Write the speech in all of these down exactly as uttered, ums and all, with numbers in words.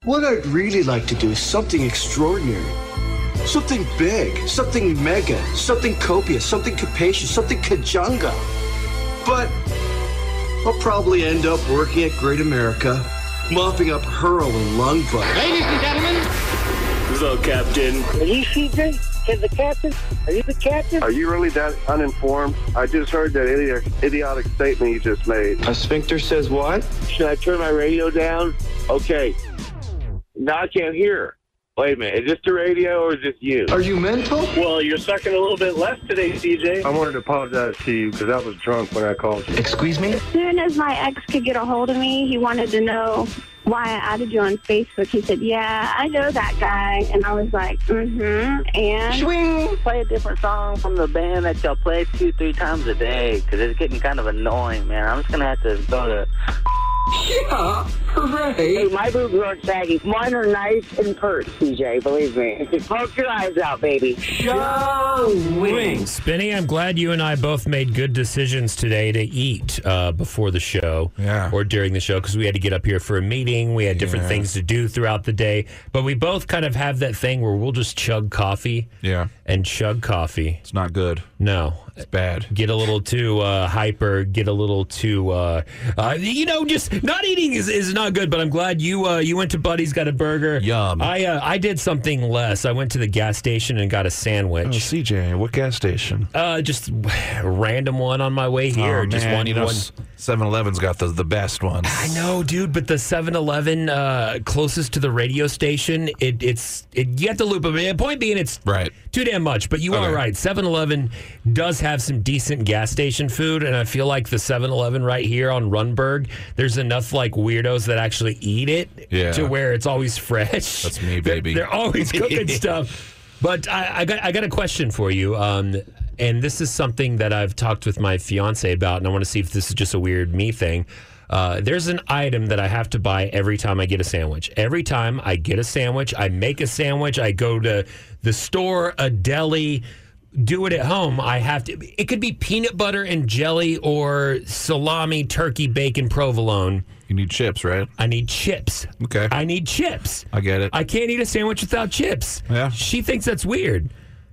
What I'd really like to do is something extraordinary. Something big, something mega, something copious, something capacious, something kajunga. But I'll probably end up working at Great America, mopping up hurl and lung bugs. Ladies and gentlemen. Hello, Captain. Are you C J? Is the captain? Are you the captain? Are you really that uninformed? I just heard that idi- idiotic statement you just made. A sphincter says what? Should I turn my radio down? Okay. Now I can't hear. Wait a minute. Is this the radio or is this you? Are you mental? Well, you're sucking a little bit less today, C J. I wanted to apologize to you because I was drunk when I called you. Excuse me? As soon as my ex could get a hold of me, he wanted to know why I added you on Facebook. He said, yeah, I know that guy. And I was like, mm-hmm, and? Swing! Play a different song from the band that y'all play two, three times a day because it's getting kind of annoying, man. I'm just going to have to go to... Yeah, hooray. Hey, my boobs aren't saggy. Mine are nice and pert, C J, believe me. Poke your eyes out, baby. Showing. Spinny, I'm glad you and I both made good decisions today to eat uh, before the show Yeah. or during the show because we had to get up here for a meeting. We had different Yeah. things to do throughout the day. But we both kind of have that thing where we'll just chug coffee Yeah. and chug coffee. It's not good. No. It's bad. Get a little too uh, hyper, get a little too, uh, uh, you know, just not eating is, is not good, but I'm glad you uh, you went to Buddy's, got a burger. Yum. I uh, I did something less. I went to the gas station and got a sandwich. Oh, C J, what gas station? Uh, just a random one on my way here. Oh, just man, one, you know, one. seven eleven's got the, the best ones. I know, dude, but the seven eleven uh, closest to the radio station, it, it's it, you have to loop them in. Point being, it's Right. too damn much. But you Okay. are right. seven eleven does have some decent gas station food, and I feel like the seven eleven right here on Runberg, there's enough like weirdos that actually eat it Yeah. to where it's always fresh. That's me, They're- baby. They're, always cooking stuff. But I, I got I got a question for you. Um, and this is something that I've talked with my fiance about, and I want to see if this is just a weird me thing. Uh, there's an item that I have to buy every time I get a sandwich. Every time I get a sandwich, I make a sandwich, I go to the store, a deli, do it at home. I have to. It could be peanut butter and jelly or salami, turkey, bacon, provolone. You need chips, right? I need chips. Okay. I need chips. I get it. I can't eat a sandwich without chips. Yeah. She thinks that's weird.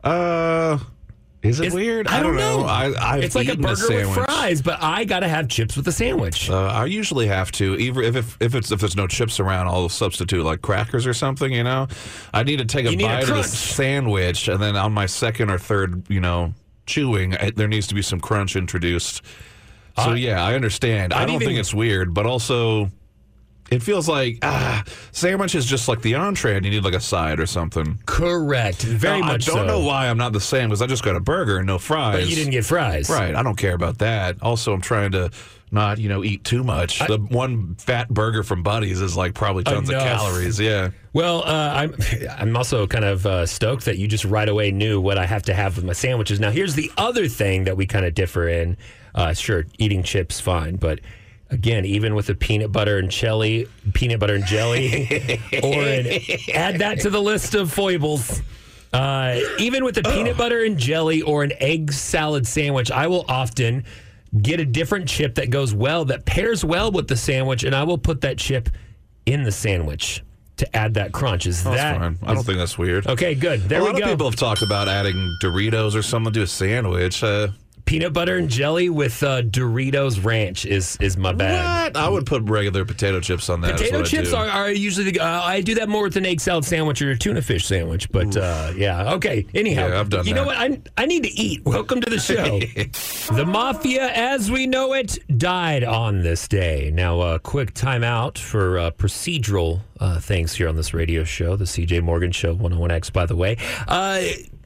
Uh, is it It's- weird? I don't know. I, I've it's like a eaten burger sandwich. with fries, but I gotta have chips with a sandwich. Uh, I usually have to, even if, if if it's if there's no chips around, I'll substitute like crackers or something. You know, I need to take a You need a bite of the crunch. sandwich, and then on my second or third, you know, chewing, I, there needs to be some crunch introduced. So Uh, yeah, I understand. I I've don't even- think it's weird, but also. It feels like, ah, sandwich is just like the entree and you need like a side or something. Correct. Very Now, much so. I don't know why I'm not the same because I just got a burger and no fries. But you didn't get fries. Right. I don't care about that. Also, I'm trying to not, you know, eat too much. I- the one fat burger from Buddy's is like probably tons Enough. of calories. Yeah. Well, uh, I'm I'm also kind of uh, stoked that you just right away knew what I have to have with my sandwiches. Now, here's the other thing that we kind of differ in. Uh, sure, eating chips, fine, but again, even with the peanut butter and jelly, peanut butter and jelly, or an, add that to the list of foibles. Uh, even with the peanut butter and jelly or an egg salad sandwich, I will often get a different chip that goes well, that pairs well with the sandwich, and I will put that chip in the sandwich to add that crunch. Is That's that? fine. I don't think that's weird. Okay, good. There a we lot go. of people have talked about adding Doritos or something to a sandwich. Uh, Peanut butter and jelly with uh, Doritos Ranch is is my bag. what? I would put regular potato chips on that. is Potato what I chips do. are, are usually the. Uh, I do that more with an egg salad sandwich or a tuna fish sandwich. But uh, yeah, okay. Anyhow, Yeah, I've done you that. know what? I I need to eat. Welcome to the show. The Mafia, as we know it, died on this day. Now, a uh, quick timeout for uh, procedural uh, things here on this radio show, the C J Morgan Show, one oh one X, by the way. Uh,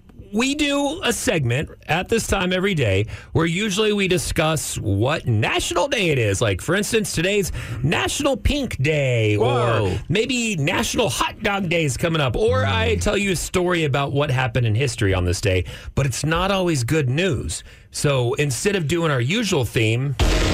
We do a segment at this time every day where usually we discuss what national day it is. Like, for instance, today's National Pink Day, Whoa. or maybe National Hot Dog Day is coming up, or I tell you a story about what happened in history on this day, but it's not always good news. So instead of doing our usual theme,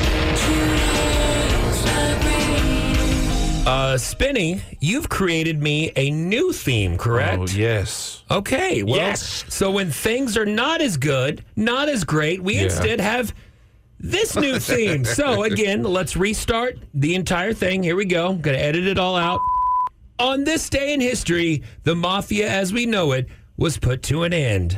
uh, Spinny, you've created me a new theme, correct? Oh, yes. Okay, well, Yes. so when things are not as good, not as great, we Yeah. instead have this new theme. So again, let's restart the entire thing. Here we go. Gonna edit it all out. On this day in history, the mafia as we know it was put to an end.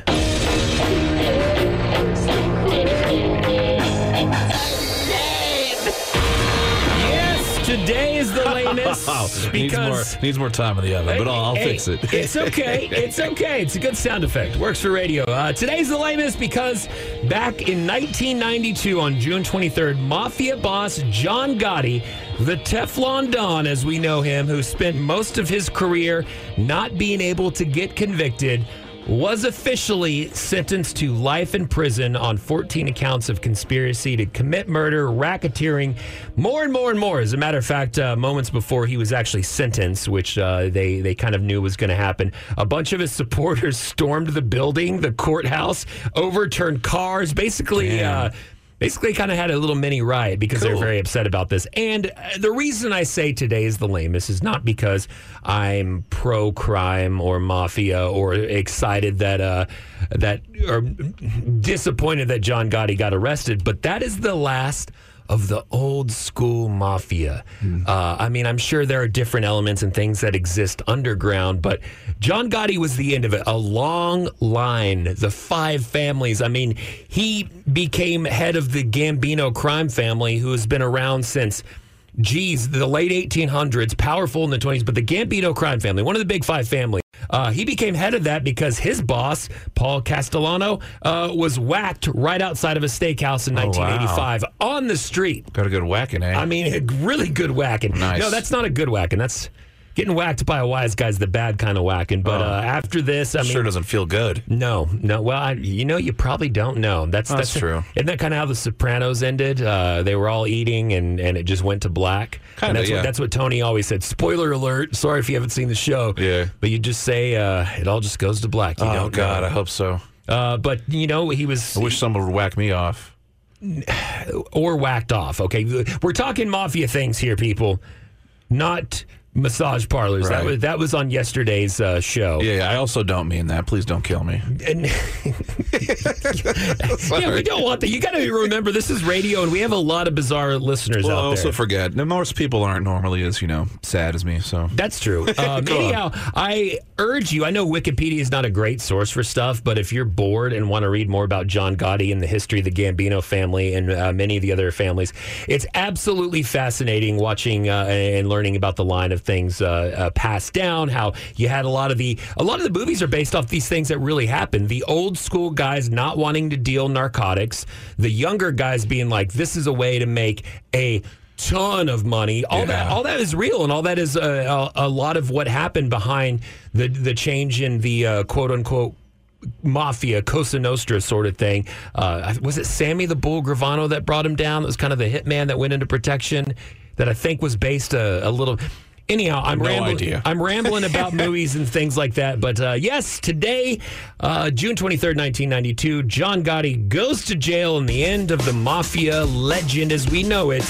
Yes, today is the lamest needs because more needs more time in the oven, but I'll, I'll Hey, fix it. It's okay. It's okay. It's a good sound effect. Works for radio. Uh, today's the lamest because back in nineteen ninety-two, on June twenty-third, mafia boss John Gotti, the Teflon Don as we know him, who spent most of his career not being able to get convicted, was officially sentenced to life in prison on fourteen accounts of conspiracy to commit murder, racketeering, more and more and more. As a matter of fact, uh, moments before he was actually sentenced, which uh, they, they kind of knew was going to happen, a bunch of his supporters stormed the building, the courthouse, overturned cars, basically... Uh, Basically, kind of had a little mini riot because Cool. they're very upset about this. And uh, the reason I say today is the lamest is not because I'm pro-crime or mafia or excited that uh, that or disappointed that John Gotti got arrested, but that is the last of the old school mafia. Mm. Uh, I mean, I'm sure there are different elements and things that exist underground, but John Gotti was the end of it. A long line, the five families. I mean, he became head of the Gambino crime family, who has been around since, geez, the late eighteen hundreds, powerful in the twenties, but the Gambino crime family, one of the big five families. Uh, he became head of that because his boss, Paul Castellano, uh, was whacked right outside of a steakhouse in nineteen eighty-five oh, wow. on the street. Got a good whacking, eh? I mean, a really good whacking. Nice. No, that's not a good whacking. That's getting whacked by a wise guy's the bad kind of whacking. But Oh. uh, after this, I mean, sure doesn't feel good. no, no. Well, I, you know, you probably don't know. That's That's true. Isn't that kind of how The Sopranos ended? Uh, they were all eating, and, and it just went to black. Kinda, and that's yeah. What, that's what Tony always said. Spoiler alert. Sorry if you haven't seen the show. Yeah. But you just say uh, it all just goes to black. You Oh, don't God, know. I hope so. Uh, but you know, he was I wish someone would whack me off. or whacked off. Okay, we're talking mafia things here, people, not massage parlors. That Right. was that was on yesterday's uh, show. Yeah, yeah, I also don't mean that. Please don't kill me. And yeah, we don't want that. You got to remember, this is radio, and we have a lot of bizarre listeners Well, I out also there. forget. Now, most people aren't normally as, you know, sad as me, so. That's true. Um, Go on. anyhow, I urge you, I know Wikipedia is not a great source for stuff, but if you're bored and want to read more about John Gotti and the history of the Gambino family and uh, many of the other families, it's absolutely fascinating watching uh, and learning about the line of things uh, uh, passed down, how you had a lot of the, a lot of the movies are based off these things that really happened. The old school guys not wanting to deal narcotics, the younger guys being like, this is a way to make a ton of money. All Yeah. that, all that is real, and all that is a, a, a lot of what happened behind the the change in the uh, quote unquote mafia, Cosa Nostra sort of thing. Uh, was it Sammy the Bull Gravano that brought him down? That was kind of the hitman that went into protection. That I think was based a, a little. Anyhow, I'm No rambling. idea. I'm rambling about movies and things like that. But uh, yes, today, uh, June twenty-third, nineteen ninety-two, John Gotti goes to jail, and the end of the mafia legend as we know it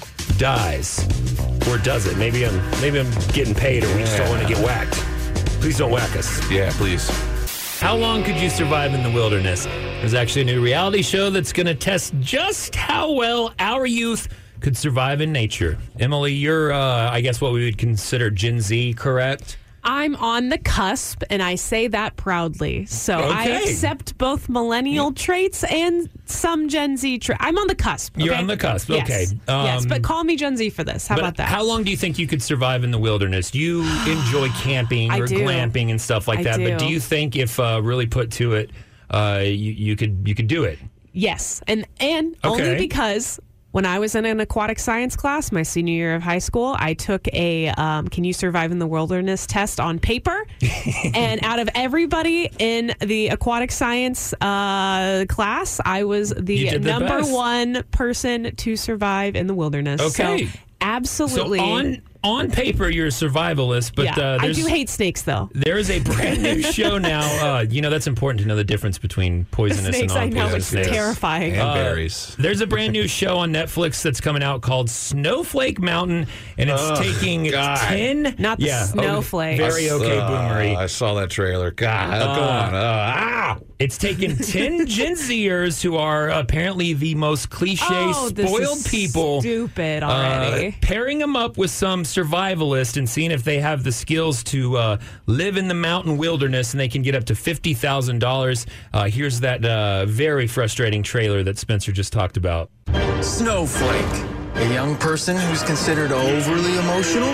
dies, or does it? Maybe I'm maybe I'm getting paid, or we just don't want to get whacked. Please don't whack us. Yeah, please. How long could you survive in the wilderness? There's actually a new reality show that's going to test just how well our youth could survive in nature. Emily, you're, uh, I guess, what we would consider Gen Z, correct? I'm on the cusp, and I say that proudly. So I Okay. accept both millennial traits and some Gen Z traits. I'm on the cusp. You're okay? on the cusp, Yes. okay. yes, Um, but call me Gen Z for this. How But about that? How long do you think you could survive in the wilderness? You enjoy camping I or do. glamping and stuff like I that, but do. do you think if uh, really put to it, uh, you, you could you could do it? Yes, and and Okay. only because when I was in an aquatic science class, my senior year of high school, I took a um, "Can you survive in the wilderness?" test on paper, and out of everybody in the aquatic science uh, class, I was You the did the number best. one person to survive in the wilderness. Okay. so absolutely. So on on paper, you're a survivalist, but yeah, uh, I there's, do hate snakes though. there is a brand new show now. Uh, you know, that's important to know the difference between poisonous Snakes, and I know, non-poisonous it's snakes. terrifying. And Uh, berries. There's a brand new show on Netflix that's coming out called Snowflake Mountain, and it's Oh, taking God. ten. Not the yeah, snowflake. Oh, very okay, Uh, boomery. I saw that trailer. God, go Uh, on. Uh, ah! It's taken ten Gen Zers who are apparently the most cliche, Oh, this spoiled is people. Stupid uh, already. pairing them up with some survivalist and seeing if they have the skills to uh, live in the mountain wilderness, and they can get up to fifty thousand dollars. Uh, here's that uh, very frustrating trailer that Spencer just talked about. Snowflake, a young person who's considered overly emotional,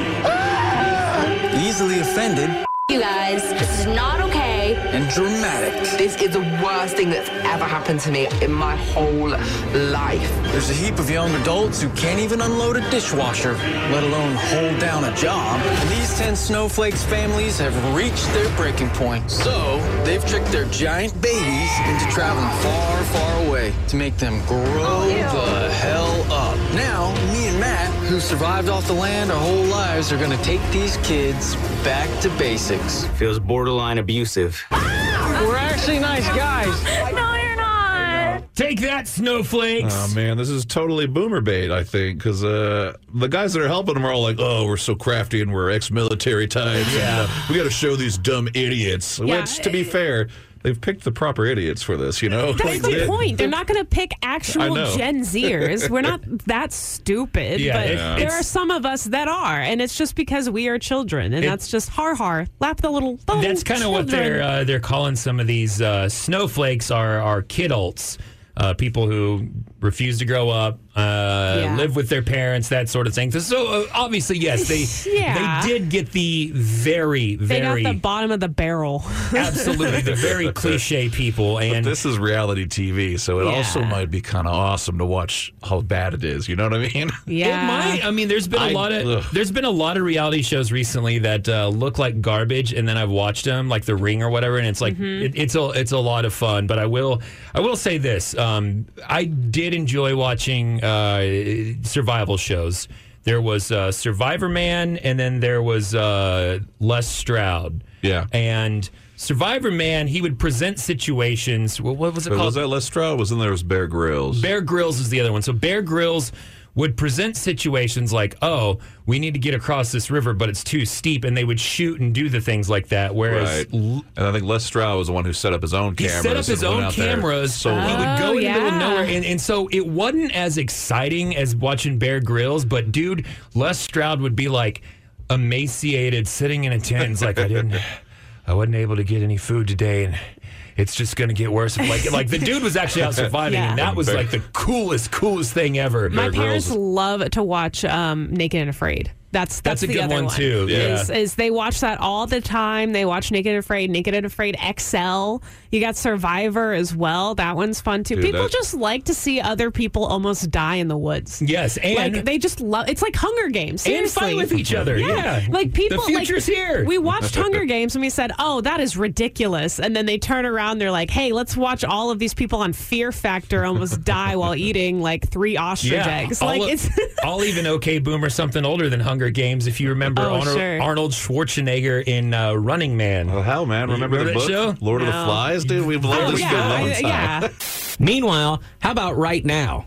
easily offended, You guys, this is not okay. and dramatic. This is the worst thing that's ever happened to me in my whole life. There's a heap of young adults who can't even unload a dishwasher, let alone hold down a job. And these ten Snowflakes families have reached their breaking point. So they've tricked their giant babies into traveling far, far away to make them grow the hell up. Now, me and Matt, who survived off the land our whole lives, are gonna take these kids back to basics. Feels borderline abusive. We're actually nice guys. No, you're not. Take that, snowflakes. Oh, man, this is totally boomer bait, I think, because uh, the guys that are helping them are all like, oh, we're so crafty and we're ex-military types. Yeah. And, uh, we got to show these dumb idiots. Yeah. Which, to be fair, they've picked the proper idiots for this, you know? That's Like, the they- point. They're not going to pick I actual know. Gen Zers. We're not that stupid, Yeah, but it- there it's- are some of us that are, and it's just because we are children, and It- that's just har har. Lap the little. the That's kind of little what they're children. uh, they're calling some of these uh, snowflakes are are kidults, uh, people who refuse to grow up, uh, Yeah. live with their parents, that sort of thing. So uh, obviously, yes, they Yeah. they did get the very They very got the bottom of the barrel. absolutely the very cliche people, But and this is reality T V, so it Yeah. also might be kind of awesome to watch how bad it is. You know what I mean? Yeah. It might. I mean, there's been a I- lot of ugh. there's been a lot of reality shows recently that uh, look like garbage, and then I've watched them, like The Ring or whatever, and it's like Mm-hmm. it, it's a it's a lot of fun. But I will I will say this: um, I did enjoy watching uh, survival shows. There was uh, Survivor Man, and then there was uh, Les Stroud. Yeah. and Survivor Man, he would present situations. What, what was it But called? was that Les Stroud? Was then there was Bear Grylls. Bear Grylls is the other one. So Bear Grylls would present situations like, oh, we need to get across this river, but it's too steep, and they would shoot and do the things like that. Whereas Right. And I think Les Stroud was the one who set up his own he cameras. set up his and went own out there cameras. solo. He would go Oh, in the middle of yeah. nowhere, and, and so it wasn't as exciting as watching Bear Grylls. But dude, Les Stroud would be like emaciated, sitting in a tent. It's like I didn't, I wasn't able to get any food today, and it's just going to get worse. Like, like the dude was actually out surviving, Yeah. and that was like the coolest, coolest thing ever. My Bear parents Grylls. love to watch um, Naked and Afraid. That's that's, That's a the good other one, too, yeah. Is, is they watch that all the time. They watch Naked and Afraid, Naked and Afraid X L. You got Survivor as well. That one's fun too. Dude, people that- just like to see other people almost die in the woods. Yes, and like they just love. It's like Hunger Games. and Seriously. fight with each other. Yeah, Like people, The future's like, here. We watched Hunger Games and we said, "Oh, that is ridiculous." And then they turn around, they're like, "Hey, let's watch all of these people on Fear Factor almost die while eating like three ostrich eggs." I'll, Like it's I'll even okay boomer something older than Hunger Games if you remember Oh, Arnold, sure. Arnold Schwarzenegger in uh, Running Man. Oh, hell, man. Remember, Remember the that book? show? Lord of the No. Flies, dude? We've loved Oh, this yeah, for a long I- time. yeah. Meanwhile, how about right now?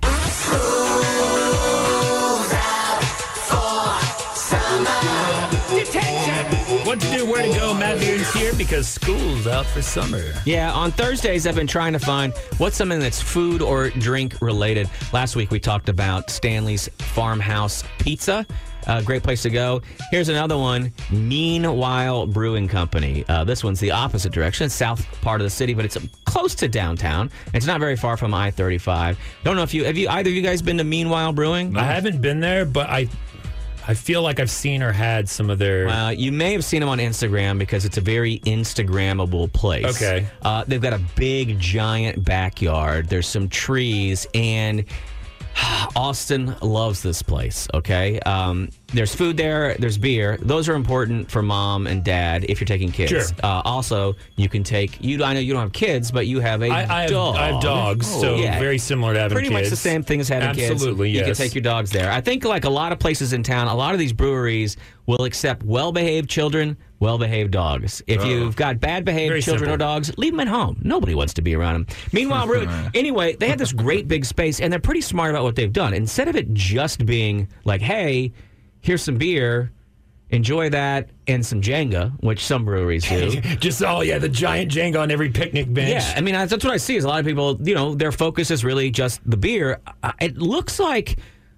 What to do, where to go? Matt Bearden's here because school's out for summer. Yeah, on Thursdays, I've been trying to find what's something that's food or drink related. Last week, we talked about Stanley's Farmhouse Pizza. Uh, great place to go. Here's another one, Meanwhile Brewing Company. Uh, this one's the opposite direction. It's south part of the city, but it's close to downtown. It's not very far from I thirty-five. Don't know if you, have you, either of you guys been to Meanwhile Brewing? I haven't been there, but I I feel like I've seen or had some of their... Uh, you may have seen them on Instagram because it's a very Instagrammable place. Okay. Uh, they've got a big, giant backyard. There's some trees, and Austin loves this place, okay? Um, there's food there. There's beer. Those are important for mom and dad if you're taking kids. Sure. Uh, also, you can take... you. I know you don't have kids, but you have a I, I, have, dog. I have dogs, so Yeah. very similar to having Pretty kids. much the same thing as having kids. Absolutely, You yes. can take your dogs there. I think like a lot of places in town, a lot of these breweries will accept well-behaved children, well-behaved dogs. If Oh. you've got bad-behaved Very children simple. or dogs, leave them at home. Nobody wants to be around them. Meanwhile, Brewing, anyway, they have this great big space, and they're pretty smart about what they've done. Instead of it just being like, hey, here's some beer, enjoy that, and some Jenga, which some breweries do. Just, oh, yeah, the giant Jenga on every picnic bench. Yeah, I mean, that's what I see is a lot of people, you know, their focus is really just the beer. Uh, It looks like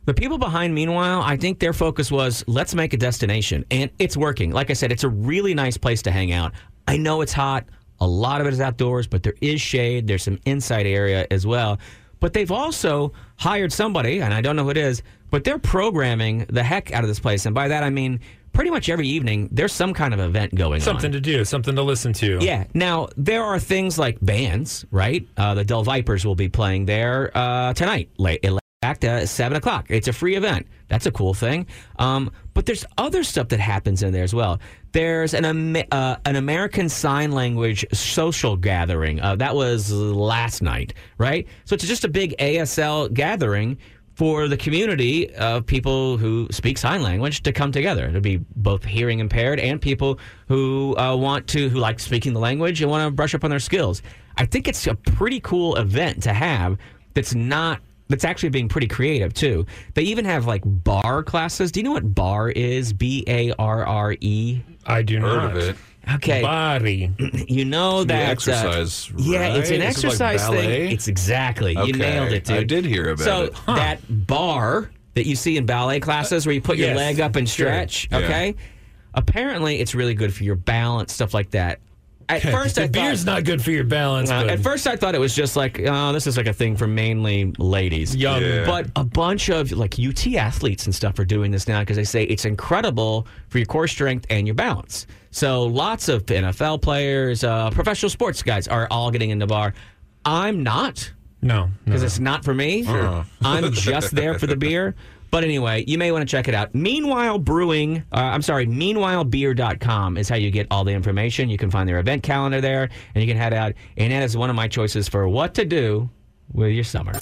The people behind Meanwhile, I think their focus was, let's make a destination. And it's working. Like I said, it's a really nice place to hang out. I know it's hot. A lot of it is outdoors, but there is shade. There's some inside area as well. But they've also hired somebody, and I don't know who it is, but they're programming the heck out of this place. And by that, I mean pretty much every evening, there's some kind of event going something on. Something to do, something to listen to. Yeah. Now, there are things like bands, right? Uh, the Del Vipers will be playing there uh, tonight, late. Back at seven o'clock. It's a free event. That's a cool thing. Um, but there's other stuff that happens in there as well. There's an Am- uh, an American Sign Language social gathering. Uh, that was last night, right? So it's just a big A S L gathering for the community of people who speak sign language to come together. It'll be both hearing impaired and people who uh, want to, who like speaking the language and want to brush up on their skills. I think it's a pretty cool event to have that's not That's actually being pretty creative, too. They even have, like, bar classes. Do you know what bar is? B A R R E? I do Heard not. of it. Okay. Bari. You know that... exercise, uh, Yeah, it's an right? Is it like exercise ballet? thing. It's exactly. Okay. You nailed it, dude. I did hear about so it. So that bar that you see in ballet classes where you put your Yes, leg up and sure. stretch, Yeah. okay? Apparently, it's really good for your balance, stuff like that. At first, the I beer's thought, not good for your balance. Uh, but at first, I thought it was just like, oh, this is like a thing for mainly ladies. Young. Yeah. But a bunch of like U T athletes and stuff are doing this now because they say it's incredible for your core strength and your balance. So lots of N F L players, uh, professional sports guys are all getting into bar. I'm not no, because no. it's not for me. Uh-huh. I'm just there for the beer. But anyway, you may want to check it out. Meanwhile Brewing, uh, I'm sorry, meanwhile beer dot com is how you get all the information. You can find their event calendar there, and you can head out. And that is one of my choices for what to do with your summer.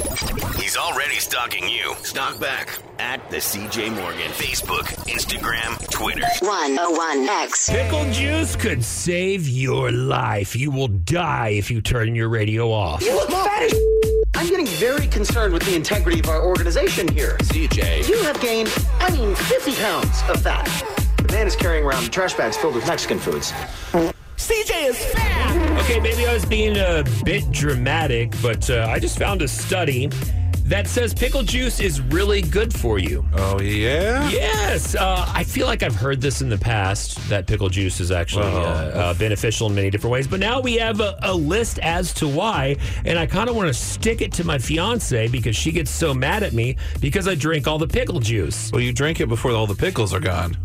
He's already stalking you. Stalk back at the C J Morgan. Facebook, Instagram, Twitter. one oh one X. Pickle juice could save your life. You will die if you turn your radio off. You look fat as I'm getting very concerned with the integrity of our organization here. C J. You have gained, I mean, fifty pounds of fat. The man is carrying around trash bags filled with Mexican foods. C J is fat! Okay, maybe I was being a bit dramatic, but uh, I just found a study that says pickle juice is really good for you. Oh, yeah? Yes. Uh, I feel like I've heard this in the past, that pickle juice is actually uh, uh, beneficial in many different ways. But now we have a, a list as to why. And I kind of want to stick it to my fiance because she gets so mad at me because I drink all the pickle juice. Well, you drink it before all the pickles are gone.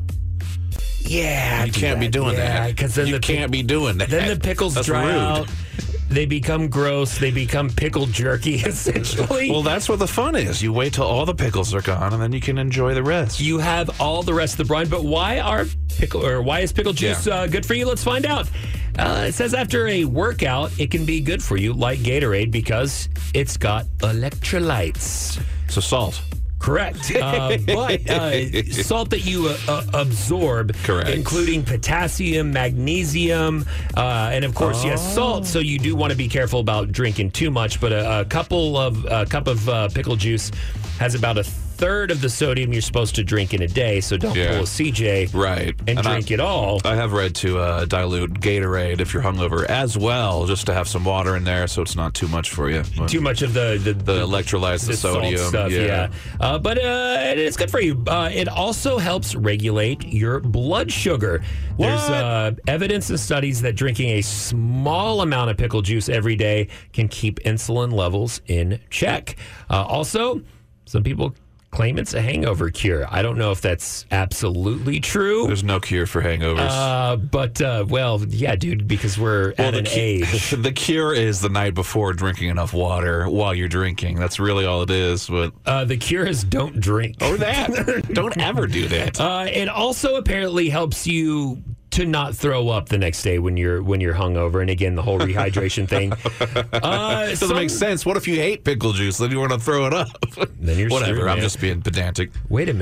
Yeah. You can't be doing yeah, that. Because then you the can't be doing that. Then the pickles That's dry rude. out. They become gross. They become pickle jerky, essentially. Well, that's what the fun is. You wait till all the pickles are gone, and then you can enjoy the rest. You have all the rest of the brine, but why are pickle or why is pickle juice Yeah. uh, good for you? Let's find out. Uh, it says after a workout, it can be good for you, like Gatorade, because it's got electrolytes. So salt. Correct. Uh, but uh, salt that you uh, uh, absorb, Correct. including potassium, magnesium, uh, and of course, Oh. yes, salt. So you do want to be careful about drinking too much. But a, a couple of a cup of uh, pickle juice has about a third of the sodium you're supposed to drink in a day. So don't Yeah. pull a C J Right. and, And drink I- it all. I have read to uh, dilute Gatorade if you're hungover as well, just to have some water in there so it's not too much for you. Too much of the the, The electrolytes, the, salt sodium. stuff, yeah. yeah. Uh, but uh, it's good for you. Uh, it also helps regulate your blood sugar. There's uh, evidence and studies that drinking a small amount of pickle juice every day can keep insulin levels in check. Uh, also, some people claim it's a hangover cure. I don't know if that's absolutely true. There's no cure for hangovers. Uh, but, uh, well, yeah, dude, because we're well, at the an cu- age. the cure is the night before drinking enough water while you're drinking. That's really all it is. But Uh, the cure is don't drink. or that. Don't ever do that. Uh, it also apparently helps you to not throw up the next day when you're when you're hungover. And again, the whole rehydration thing. Uh, Doesn't some- make sense. What if you hate pickle juice? Then you want to throw it up. Then you're Whatever. screwed, I'm man. just being pedantic. Wait a minute.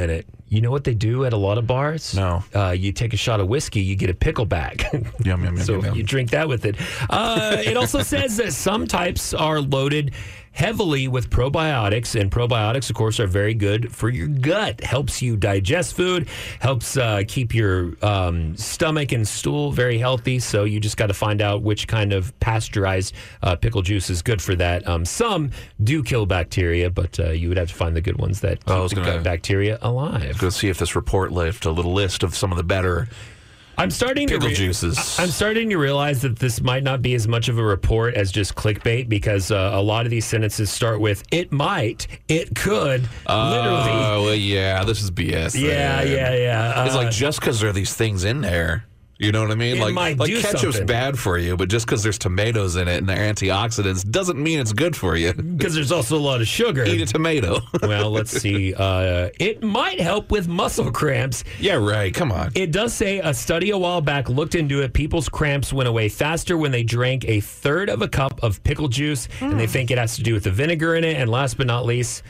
You know what they do at a lot of bars? No. Uh, you take a shot of whiskey, you get a pickle back. Yum, yum, yum, so yum, yum. you drink that with it. Uh, it also says that some types are loaded heavily with probiotics, and probiotics, of course, are very good for your gut. Helps you digest food, helps uh, keep your um, stomach and stool very healthy. So you just got to find out which kind of pasteurized uh, pickle juice is good for that. Um, some do kill bacteria, but uh, you would have to find the good ones that keep I was the gonna- gut bacteria alive. Go see if this report left a little list of some of the better I'm starting pickle to re- juices. I'm starting to realize that this might not be as much of a report as just clickbait, because uh, a lot of these sentences start with "it might," "it could," Oh, literally. well, yeah, this is B S. Yeah, then. yeah, yeah. It's Uh, like just because there are these things in there, you know what I mean? It like, might like do ketchup's something. bad for you, but just because there's tomatoes in it and they're antioxidants doesn't mean it's good for you. Because there's also a lot of sugar. Eat a tomato. Well, let's see. Uh, it might help with muscle cramps. Yeah, right. Come on. It does say a study a while back looked into it. People's cramps went away faster when they drank a third of a cup of pickle juice, and they think it has to do with the vinegar in it. And last but not least,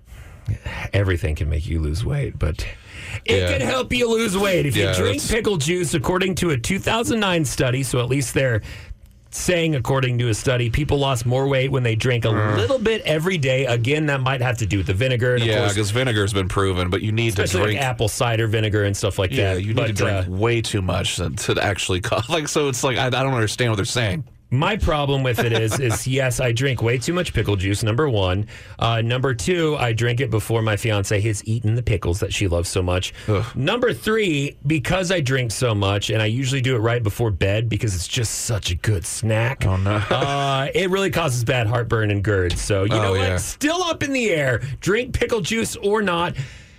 everything can make you lose weight, but it Yeah. can help you lose weight if Yeah, you drink that's- pickle juice, according to a two thousand nine study. So at least they're saying, according to a study, people lost more weight when they drank a Uh. little bit every day. Again, that might have to do with the vinegar. And of Yeah, course, because vinegar's been proven, but you need especially to drink like apple cider vinegar and stuff like Yeah, that. you need But, to drink uh, way too much to, to actually cause. Like, so it's like I, I don't understand what they're saying. My problem with it is, is yes, I drink way too much pickle juice, number one. Uh, number two, I drink it before my fiance has eaten the pickles that she loves so much. Ugh. Number three, because I drink so much, and I usually do it right before bed because it's just such a good snack. Oh, no. uh, it really causes bad heartburn and GERD. So, you Oh, know what? yeah. Still up in the air. Drink pickle juice or not.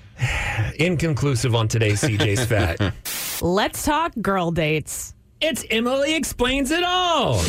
Inconclusive on today's C J's Fat. Let's talk girl dates. It's Emily Explains It All.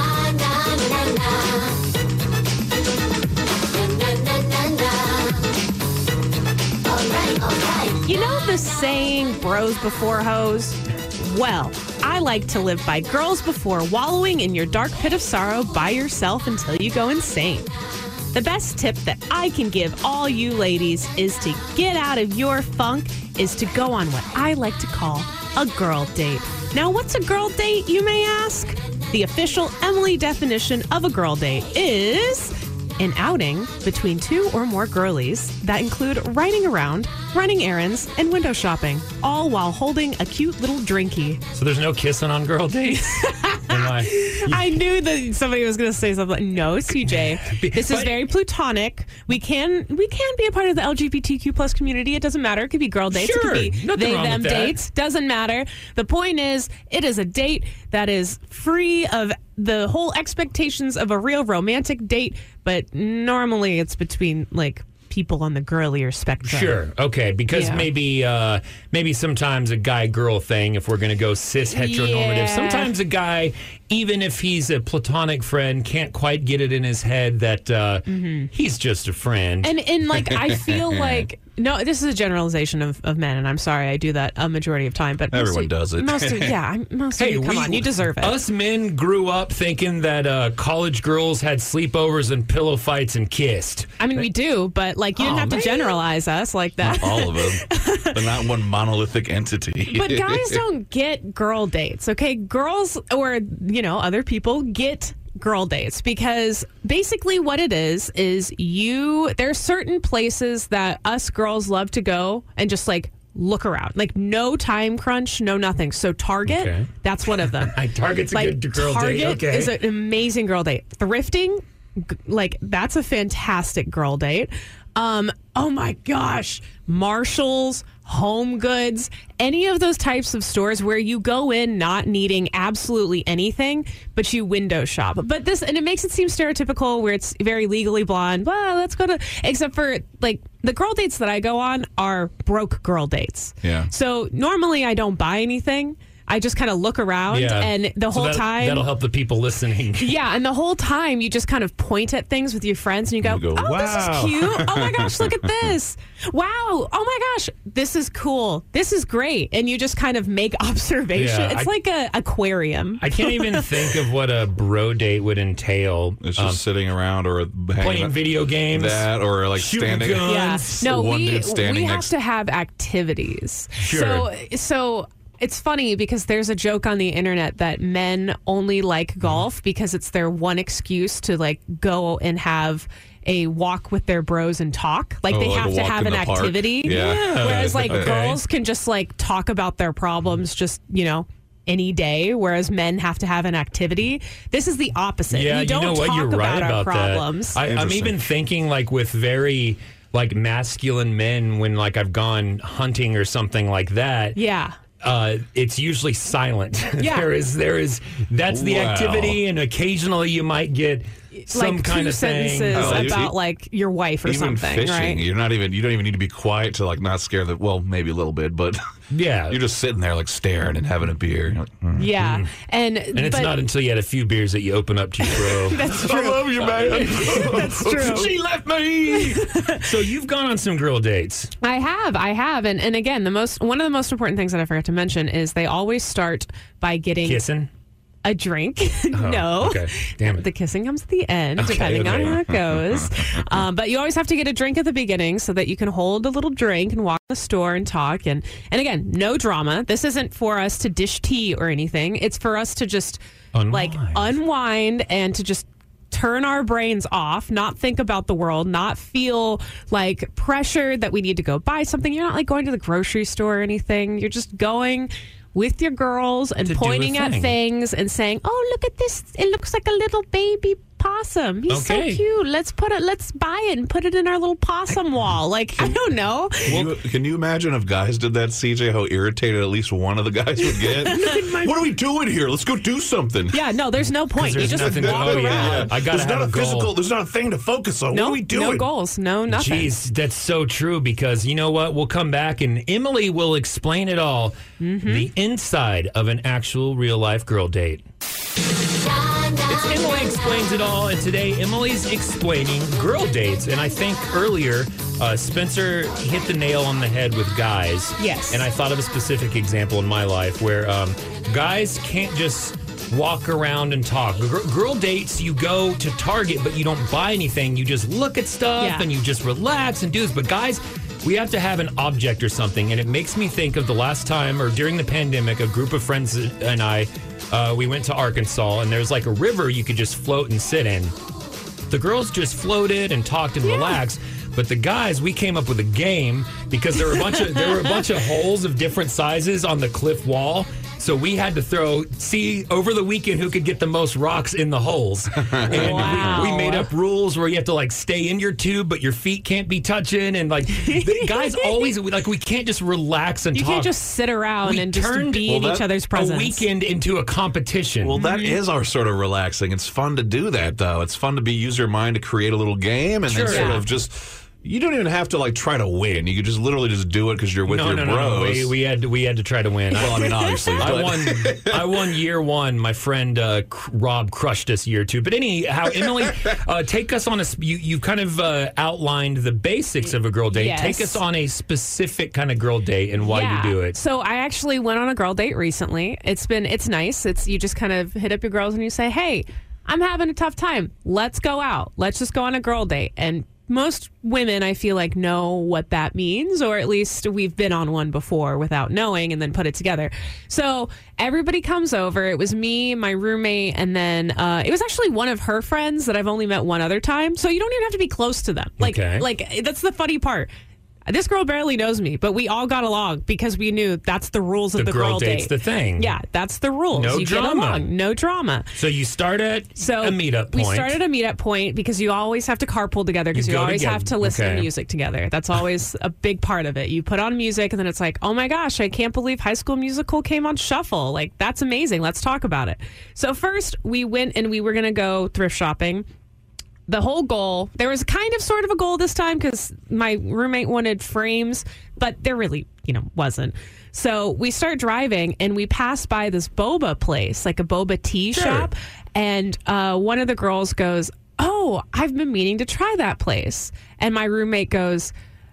You know the saying, bros before hoes? Well, I like to live by girls before wallowing in your dark pit of sorrow by yourself until you go insane. The best tip that I can give all you ladies is to get out of your funk, is to go on what I like to call a girl date. Now, what's a girl date, you may ask? The official Emily definition of a girl date is an outing between two or more girlies that include riding around, running errands, and window shopping, all while holding a cute little drinky. So there's no kissing on girl dates? Am I- I knew that somebody was going to say something. No, C J. This is But- very platonic. We can we can be a part of the L G B T Q plus community. It doesn't matter. It could be girl dates. Sure. It could be Nothing they wrong them with that. dates. Doesn't matter. The point is, it is a date that is free of the whole expectations of a real romantic date. But normally, it's between like people on the girlier spectrum. Sure. Okay. Because Yeah. maybe uh, maybe sometimes a guy girl thing, if we're going to go cis heteronormative, Yeah. sometimes a guy, even if he's a platonic friend, can't quite get it in his head that uh, he's just a friend. And and like I feel like no, this is a generalization of, of men, and I'm sorry I do that a majority of time. But most Everyone of- does it. Most of, yeah, I'm- most of Hey, you, come we- on, you deserve it. Us men grew up thinking that uh, college girls had sleepovers and pillow fights and kissed. I mean, we do, but like you didn't Oh, have to man. generalize us like that. All of them. They're not one monolithic entity. But guys don't get girl dates, okay? Girls or, you know, other people get girl dates because basically what it is is you there are certain places that us girls love to go and just like look around. Like no time crunch, no nothing. So Target, Okay. that's one of them. Target's a like good girl Target date. Okay. is an amazing girl date. Thrifting, g- like that's a fantastic girl date. Um, oh my gosh, Marshalls, Home Goods, any of those types of stores where you go in not needing absolutely anything, but you window shop. But this, and it makes it seem stereotypical where it's very legally blonde. Well, let's go to, except for like the girl dates that I go on are broke girl dates. Yeah. So normally I don't buy anything. I just kind of look around Yeah. and the So whole that- time. That'll help the people listening. Yeah, and the whole time you just kind of point at things with your friends and you go, You go, oh, wow. this is cute. Oh my gosh, look at this. Wow. Oh my gosh, this is cool. This is great. And you just kind of make observation. Yeah, it's I- like a aquarium. I can't even think of what a bro date would entail. It's just Um, sitting around or hanging playing out- video games, that or like shooting standing. guns. Yeah. No, one we, dude standing we have next. to have activities. Sure. So, so it's funny because there's a joke on the internet that men only like golf because it's their one excuse to like go and have a walk with their bros and talk. Like Oh, they like a have to walk have in an the park? activity. Yeah. Yeah. Whereas like Okay. girls can just like talk about their problems just, you know, any day, whereas men have to have an activity. This is the opposite. Yeah, we don't you know what? talk You're about right our about problems. that. I, I'm Interesting. even thinking like with very like masculine men when like I've gone hunting or something like that. Yeah. Uh, it's usually silent. Yeah. there is there is that's the Wow. activity, and occasionally you might get some like kind two of thing. sentences Oh, you- about you- like your wife or Even something, fishing, right? you're not even. You don't even need to be quiet to like not scare the. Well, maybe a little bit, but Yeah, you're just sitting there like staring and having a beer. You're like, mm. Yeah, and and it's but, not until you had a few beers that you open up to your bro. That's I true. love you, man. That's true. She left me. So you've gone on some girl dates. I have, I have, and and again, the most one of the most important things that I forgot to mention is they always start by getting Kissing? a drink. No, okay. Damn it. The kissing comes at the end, Okay, depending okay. on how it goes. um, but you always have to get a drink at the beginning so that you can hold a little drink and walk to the store and talk. And and again, no drama. This isn't for us to dish tea or anything. It's for us to just like Unwind. unwind and to just turn our brains off, not think about the world, not feel like pressured that we need to go buy something. You're not like going to the grocery store or anything. You're just going with your girls and To do a pointing at thing. things and saying, "Oh, look at this! It looks like a little baby possum. He's Okay. so cute. Let's put it. Let's buy it and put it in our little possum wall." Like I don't know. Can you, can you imagine if guys did that, C J? How irritated at least one of the guys would get. What are we doing here? Let's go do something. Yeah, no, there's no point. You there's just nothing- walk oh, around. yeah. I gotta there's have not a a goal. physical. There's not a thing to focus on. No, what are we doing? no goals, no nothing. Jeez, that's so true because you know what? We'll come back and Emily will explain it all. Mm-hmm. The inside of an actual real life girl date. It's Emily Explains It All, and today Emily's explaining girl dates. And I think earlier uh, Spencer hit the nail on the head with guys. Yes. And I thought of a specific example in my life where um, guys can't just walk around and talk. Gr- girl dates, you go to Target, but you don't buy anything. You just look at stuff Yeah. and you just relax and do this. But guys, we have to have an object or something. And it makes me think of the last time or during the pandemic, a group of friends and I, uh, we went to Arkansas and there's like a river you could just float and sit in. The girls just floated and talked and relaxed. But the guys, we came up with a game because there were a bunch of there were a bunch of holes of different sizes on the cliff wall. So we had to throw, see over the weekend who could get the most rocks in the holes. And Wow. we, we made up rules where you have to like stay in your tube, but your feet can't be touching. And like the guys always, like we can't just relax and You talk. can't just sit around We and just turned be in well, each that- other's presence. a weekend into a competition. Well, that is our sort of relaxing. It's fun to do that, though. It's fun to be use your mind to create a little game and Sure. then sort Yeah. of just. You don't even have to like try to win. You could just literally just do it because you're with no, your no, no, bros. no. We, we had to, we had to try to win. Well, I mean, obviously, I but- won. I won year one. My friend uh, C- Rob crushed us year two. But anyhow, Emily, uh, take us on a. sp- You you kind of uh, outlined the basics of a girl date. Yes. Take us on a specific kind of girl date and why Yeah. you do it. So I actually went on a girl date recently. It's been it's nice. It's you just kind of hit up your girls and you say, "Hey, I'm having a tough time. Let's go out. Let's just go on a girl date." And most women, I feel like, know what that means, or at least we've been on one before without knowing and then put it together. So everybody comes over. It was me, my roommate, and then uh, it was actually one of her friends that I've only met one other time. So you don't even have to be close to them. Like, Okay. like that's the funny part. This girl barely knows me, but we all got along because we knew that's the rules of The the, girl date. date's the thing. Yeah, that's the rules. No you drama. get along. No drama. So you start at So a meetup we point. started a meetup point because you always have to carpool together because You you, go always together. have to listen Okay. to music together. That's always a big part of it. You put on music and then it's like, oh my gosh, I can't believe High School Musical came on shuffle. Like, that's amazing. Let's talk about it. So first we went and we were going to go thrift shopping. the whole goal, there was kind of sort of a goal this time because my roommate wanted frames, but there really, you know, wasn't. So we start driving and we pass by this boba place, like a boba tea Sure. shop. And uh, one of the girls goes, "Oh, I've been meaning to try that place." And my roommate goes,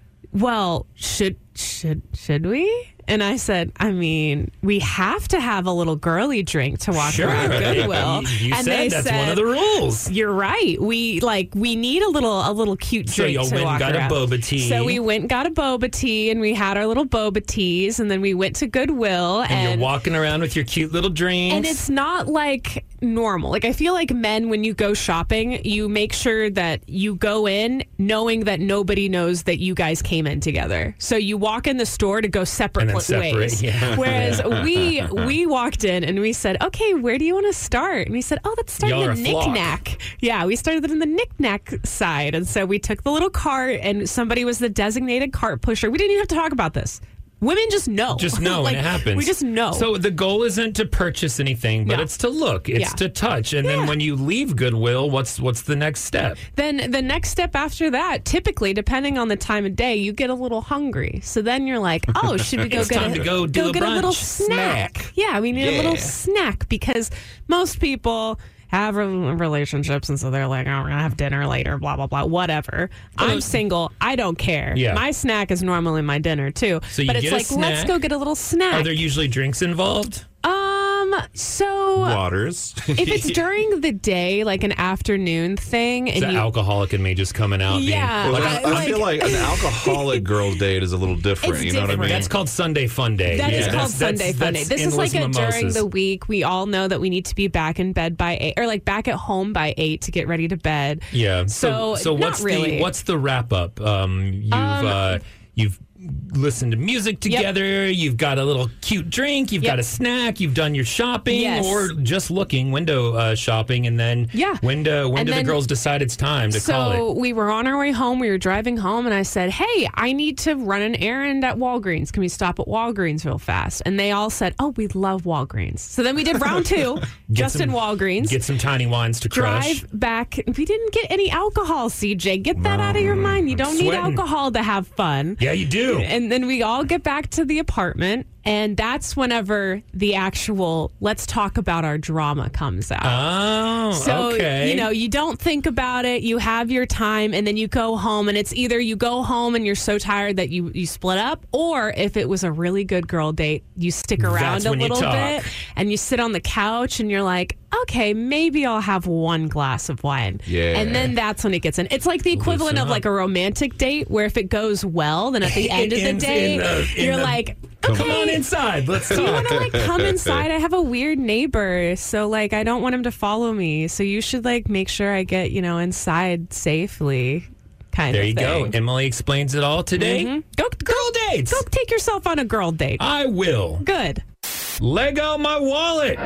"Well, should should should we?" And I said, I mean, we have to have a little girly drink to walk Sure. around Goodwill. You- you and said they that's said, one of the rules. You're right. We like we need a little a little cute So drink you to went and walk got a around. boba tea. So we went and got a boba tea, and we had our little boba teas, and then we went to Goodwill, And, and, you're walking around with your cute little drinks. and it's not like normal. Like I feel like men, when you go shopping, you make sure that you go in knowing that nobody knows that you guys came in together. So you walk in the store to go separate And then pl- separate, ways. yeah. Whereas we we walked in and we said, "Okay, where do you want to start?" And we said, "Oh, let's start Y'all in are the a flock. knick-knack." Yeah, we started in the knick-knack side, and so we took the little cart, and somebody was the designated cart pusher. We didn't even have to talk about this. Women just know. Just know Like, when it happens. We just know. So the goal isn't to purchase anything, but No. it's to look, it's Yeah. to touch. And then when you leave Goodwill, what's what's the next step? Then the next step after that, typically, depending on the time of day, you get a little hungry. So then you're like, "Oh, should we go It's get time a, to go do a get a little brunch. snack?" Snack. Yeah, we need a Yeah. little snack because most people have re- relationships, and so they're like, "Oh, we're gonna have dinner later." Blah blah blah. Whatever. I'm single. I don't care. Yeah. My snack is normally my dinner too. So you but it's get a like, let's snack. go get a little snack. Are there usually drinks involved? Um. So Waters. if it's during the day, like an afternoon thing, It's and the you, alcoholic in me just coming out. being- Yeah, Well, I- I, I feel like an alcoholic girl's date is a little different. It's you know what I mean? different. That's called Sunday Fun Day. That is Yeah, called that's- Sunday that's- Fun Day. that's This is endless like a during mimosas. the week. We all know that we need to be back in bed by eight, or like back at home by eight to get ready to bed. Yeah. So, So, so not what's really. the what's the wrap up? Um, you've Um, uh, you've listened to music together. You've got a little cute drink. You've Yep. got a snack. You've done your shopping, Yes. or just looking window uh, shopping, and then Yeah. when do when And do the then- girls decide it's time to call So it? we were on our way home. We were driving home, and I said, "Hey, I need to run an errand at Walgreens. Can we stop at Walgreens real fast?" And they all said, "Oh, we love Walgreens." So then we did round two, Get just some- in Walgreens. Get some tiny wines to crush. Drive back. We didn't get any alcohol, C J. Get that out of your mind. You don't need sweating. alcohol to have fun. Yeah, you do. And then we all get back to the apartment, and that's whenever the actual "let's talk about our drama" comes out. Oh, So, okay. you know, you don't think about it. You have your time, and then you go home, and it's either you go home and you're so tired that you, you split up, or if it was a really good girl date, you stick around That's a when you little talk. bit, and you sit on the couch, and you're like, okay, maybe I'll have one glass of wine. Yeah. And then that's when it gets in. It's like the equivalent Listen of up. like a romantic date, where if it goes well, then at the end of the ends day, in the- in you're the- like, Come okay, on inside. Let's do you talk. want to like come inside? I have a weird neighbor, so like I don't want him to follow me. So you should like make sure I get, you know, inside safely. Kind There of you thing. go. Emily explains it all today. Mhm. Go, Girl dates. go take yourself on a girl date. I will. Good. Leg out my wallet.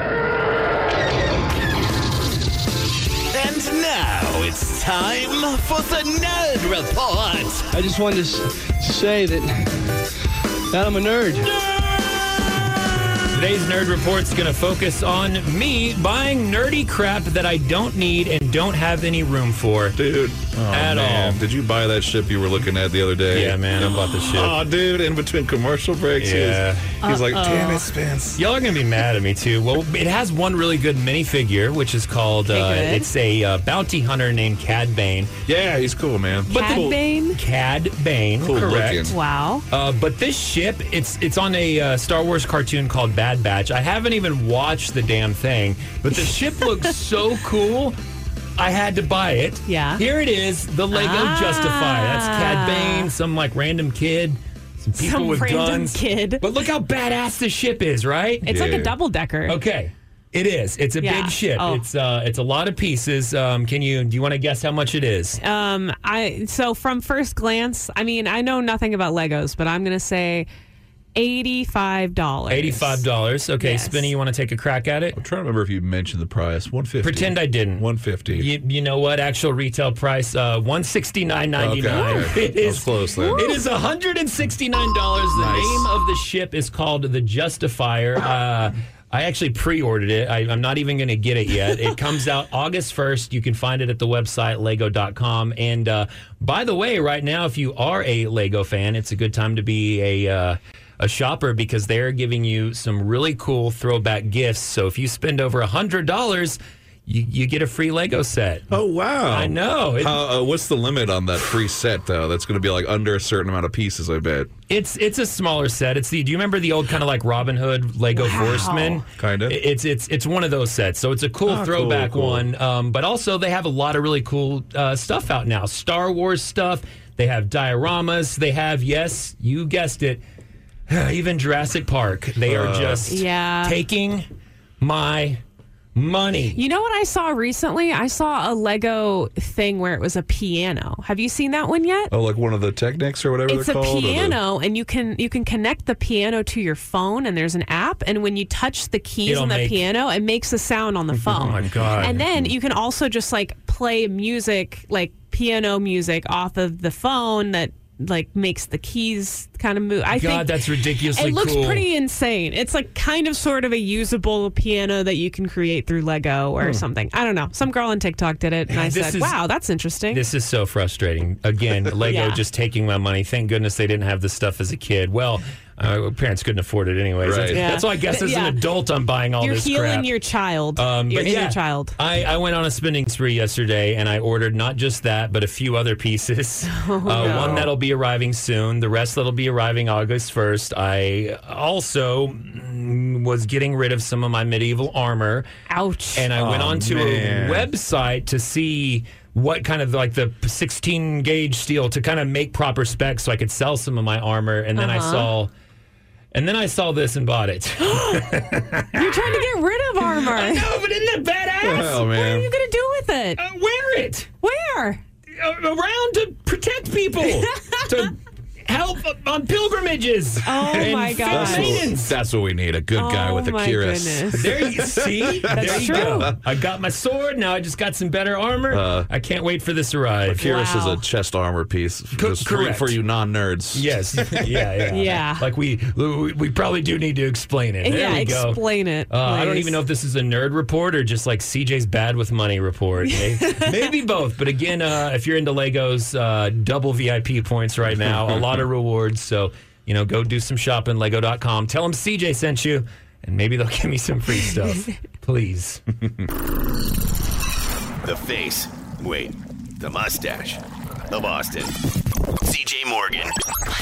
And now it's time for the Nerd Report. I just wanted to, s- to say that, that I'm a nerd. Today's Nerd Report's going to focus on me buying nerdy crap that I don't need and don't have any room for. Dude, oh, At man. all. Did you buy that ship you were looking at the other day? Yeah, man, I bought the ship. Oh, dude, in between commercial breaks, Yeah. he was, he's like, damn it, Spence. Y'all are going to be mad at me, too. Well, it has one really good minifigure, which is called, uh, Okay, good. it's a uh, bounty hunter named Cad Bane. Yeah, he's cool, man. But Cad the- Bane? Cad Bane, Cool correct. looking. Wow. Uh, but this ship, it's it's on a uh, Star Wars cartoon called Bad Batch. I haven't even watched the damn thing, but the ship looks so cool. I had to buy it. Yeah. Here it is, the Lego Ah. Justifier. That's Cad Bane, some like random kid, some people Some with random guns. kid. But look how badass the ship is, right? It's like Yeah. a double decker. Okay. It is. It's a Yeah. big ship. Oh. It's uh it's a lot of pieces. Um can you do you want to guess how much it is? Um, I so from first glance, I mean, I know nothing about Legos, but I'm gonna say eighty-five dollars. eighty-five dollars. Okay, Yes. Spinny, you want to take a crack at it? I'm trying to remember if you mentioned the price. one fifty. Pretend I didn't. one fifty. You, you know what? Actual retail price, uh, one sixty nine ninety nine. Okay, okay. It That was is close then. It is one hundred and sixty nine dollars. The Nice. name of the ship is called the Justifier. Uh, I actually pre-ordered it. I, I'm not even going to get it yet. It comes out August first. You can find it at the website lego dot com. And uh, by the way, right now, if you are a Lego fan, it's a good time to be a uh, a shopper because they're giving you some really cool throwback gifts. So if you spend over one hundred dollars, You, you get a free Lego set. Oh, wow. I know. It, How, uh, what's the limit on that free set, though? That's going to be like under a certain amount of pieces, I bet. It's it's a smaller set. It's the. Do you remember the old kind of like Robin Hood Lego Wow. Horseman? Kind of. It's it's it's one of those sets. So it's a cool Ah, throwback cool, cool. one. Um, but also they have a lot of really cool uh, stuff out now. Star Wars stuff. They have dioramas. They have, yes, you guessed it, even Jurassic Park. They are Uh. just Yeah. taking my money. You know what I saw recently? I saw a Lego thing where it was a piano. Have you seen that one yet? Oh, like one of the Technics or whatever It's they're a called? or the- piano, and you can you can connect the piano to your phone, and there's an app, and when you touch the keys It'll on the make- piano, it makes a sound on the phone. Oh my God. And then you can also just like play music, like piano music off of the phone that like makes the keys kind of move. I God, think that's ridiculously it looks cool. pretty insane. It's like kind of sort of a usable piano that you can create through Lego or Hmm. something. I don't know. Some girl on TikTok did it, and I This said, is- "Wow, that's interesting." This is so frustrating. Again, Lego Yeah. just taking my money. Thank goodness they didn't have this stuff as a kid. Well, uh, parents couldn't afford it anyways. Right. That's, Yeah. that's why I guess as Yeah. an adult I'm buying all You're this healing crap. your child, Um, your but inner yeah, child. I, I went on a spending spree yesterday, and I ordered not just that, but a few other pieces. Oh, uh, no. One that'll be arriving soon. The rest that'll be arriving August first. I also mm, was getting rid of some of my medieval armor. Ouch. And I went Oh, onto man. a website to see what kind of like the sixteen gauge steel to kind of make proper specs so I could sell some of my armor. And then I Uh-huh. saw... And then I saw this and bought it. You're trying to get rid of armor. I know, but isn't that badass? Oh, What are man. you going to do with it? Uh, wear it Where? uh, around to protect people, to help on pilgrimages. Oh, and my fit God. That's what, maidens. that's what we need, a good guy Oh, with a my cuirass. goodness. There you see. That's there you true. go. I got my sword. Now I just got some better armor. Uh, I can't wait for this to arrive. Cuirass Wow. is a chest armor piece. Co- just for, correct. for you non-nerds. Yes. Yeah, yeah. Yeah. Like we, we we probably do need to explain it. There yeah, we go. explain it. Uh, I don't please. even know if this is a nerd report or just like C J's bad with money report. Maybe, maybe both. But again, uh, if you're into Legos, uh, double V I P points right now, a lot of rewards. So, you know, go do some shopping, lego dot com. Tell them C J sent you, and maybe they'll give me some free stuff. Please. The face. Wait, the mustache of Austin. C J Morgan.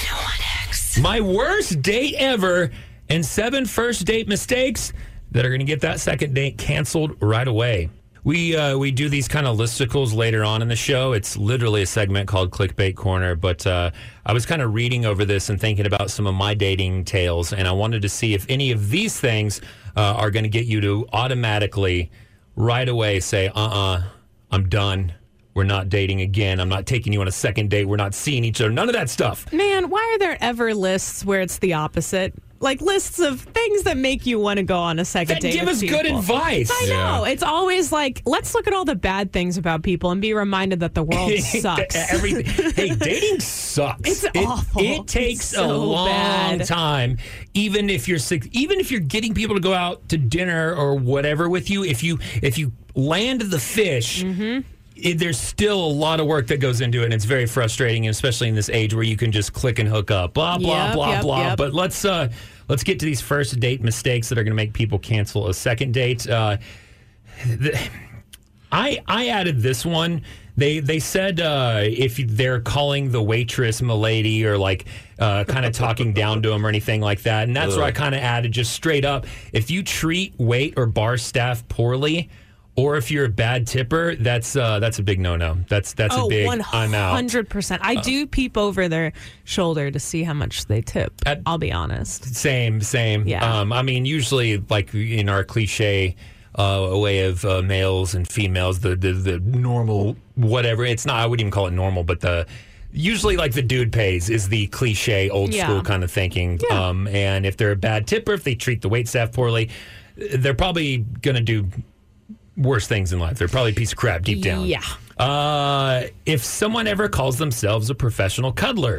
My worst date ever and seven first date mistakes that are going to get that second date canceled right away. We uh, we do these kind of listicles later on in the show. It's literally a segment called Clickbait Corner. But uh, I was kind of reading over this and thinking about some of my dating tales, and I wanted to see if any of these things uh, are going to get you to automatically, right away, say, uh-uh, I'm done. We're not dating again. I'm not taking you on a second date. We're not seeing each other. None of that stuff. Man, why are there ever lists where it's the opposite? Like lists of things that make you want to go on a second That date. give with us good people. advice. I know. Yeah. It's always like, let's look at all the bad things about people and be reminded that the world sucks. Everything. Hey, dating sucks. It's it, awful. It takes It's so a long bad. time, even if you're sick, even if you're getting people to go out to dinner or whatever with you. If you if you land the fish. Mm-hmm. It, there's still a lot of work that goes into it, and it's very frustrating, especially in this age where you can just click and hook up, blah blah Yep, blah yep, blah. yep. But let's uh, let's get to these first date mistakes that are going to make people cancel a second date. Uh, the, I I added this one. They they said uh, if they're calling the waitress milady or like uh, kind of talking down to them or anything like that, and that's where I kind of added just straight up. If you treat wait or bar staff poorly, or if you're a bad tipper, that's uh, that's a big no-no. That's that's oh, a big one I'm out. hundred percent. I do peep over their shoulder to see how much they tip. At- I'll be honest. Same, same. Yeah. Um, I mean, usually, like in our cliche uh, way of uh, males and females, the, the the normal whatever. It's not. I wouldn't even call it normal, but the usually like the dude pays is the cliche old Yeah. school kind of thinking. Yeah. Um, and if they're a bad tipper, if they treat the wait staff poorly, they're probably gonna do worse things in life. They're probably a piece of crap deep down. Yeah. Uh, if someone ever calls themselves a professional cuddler,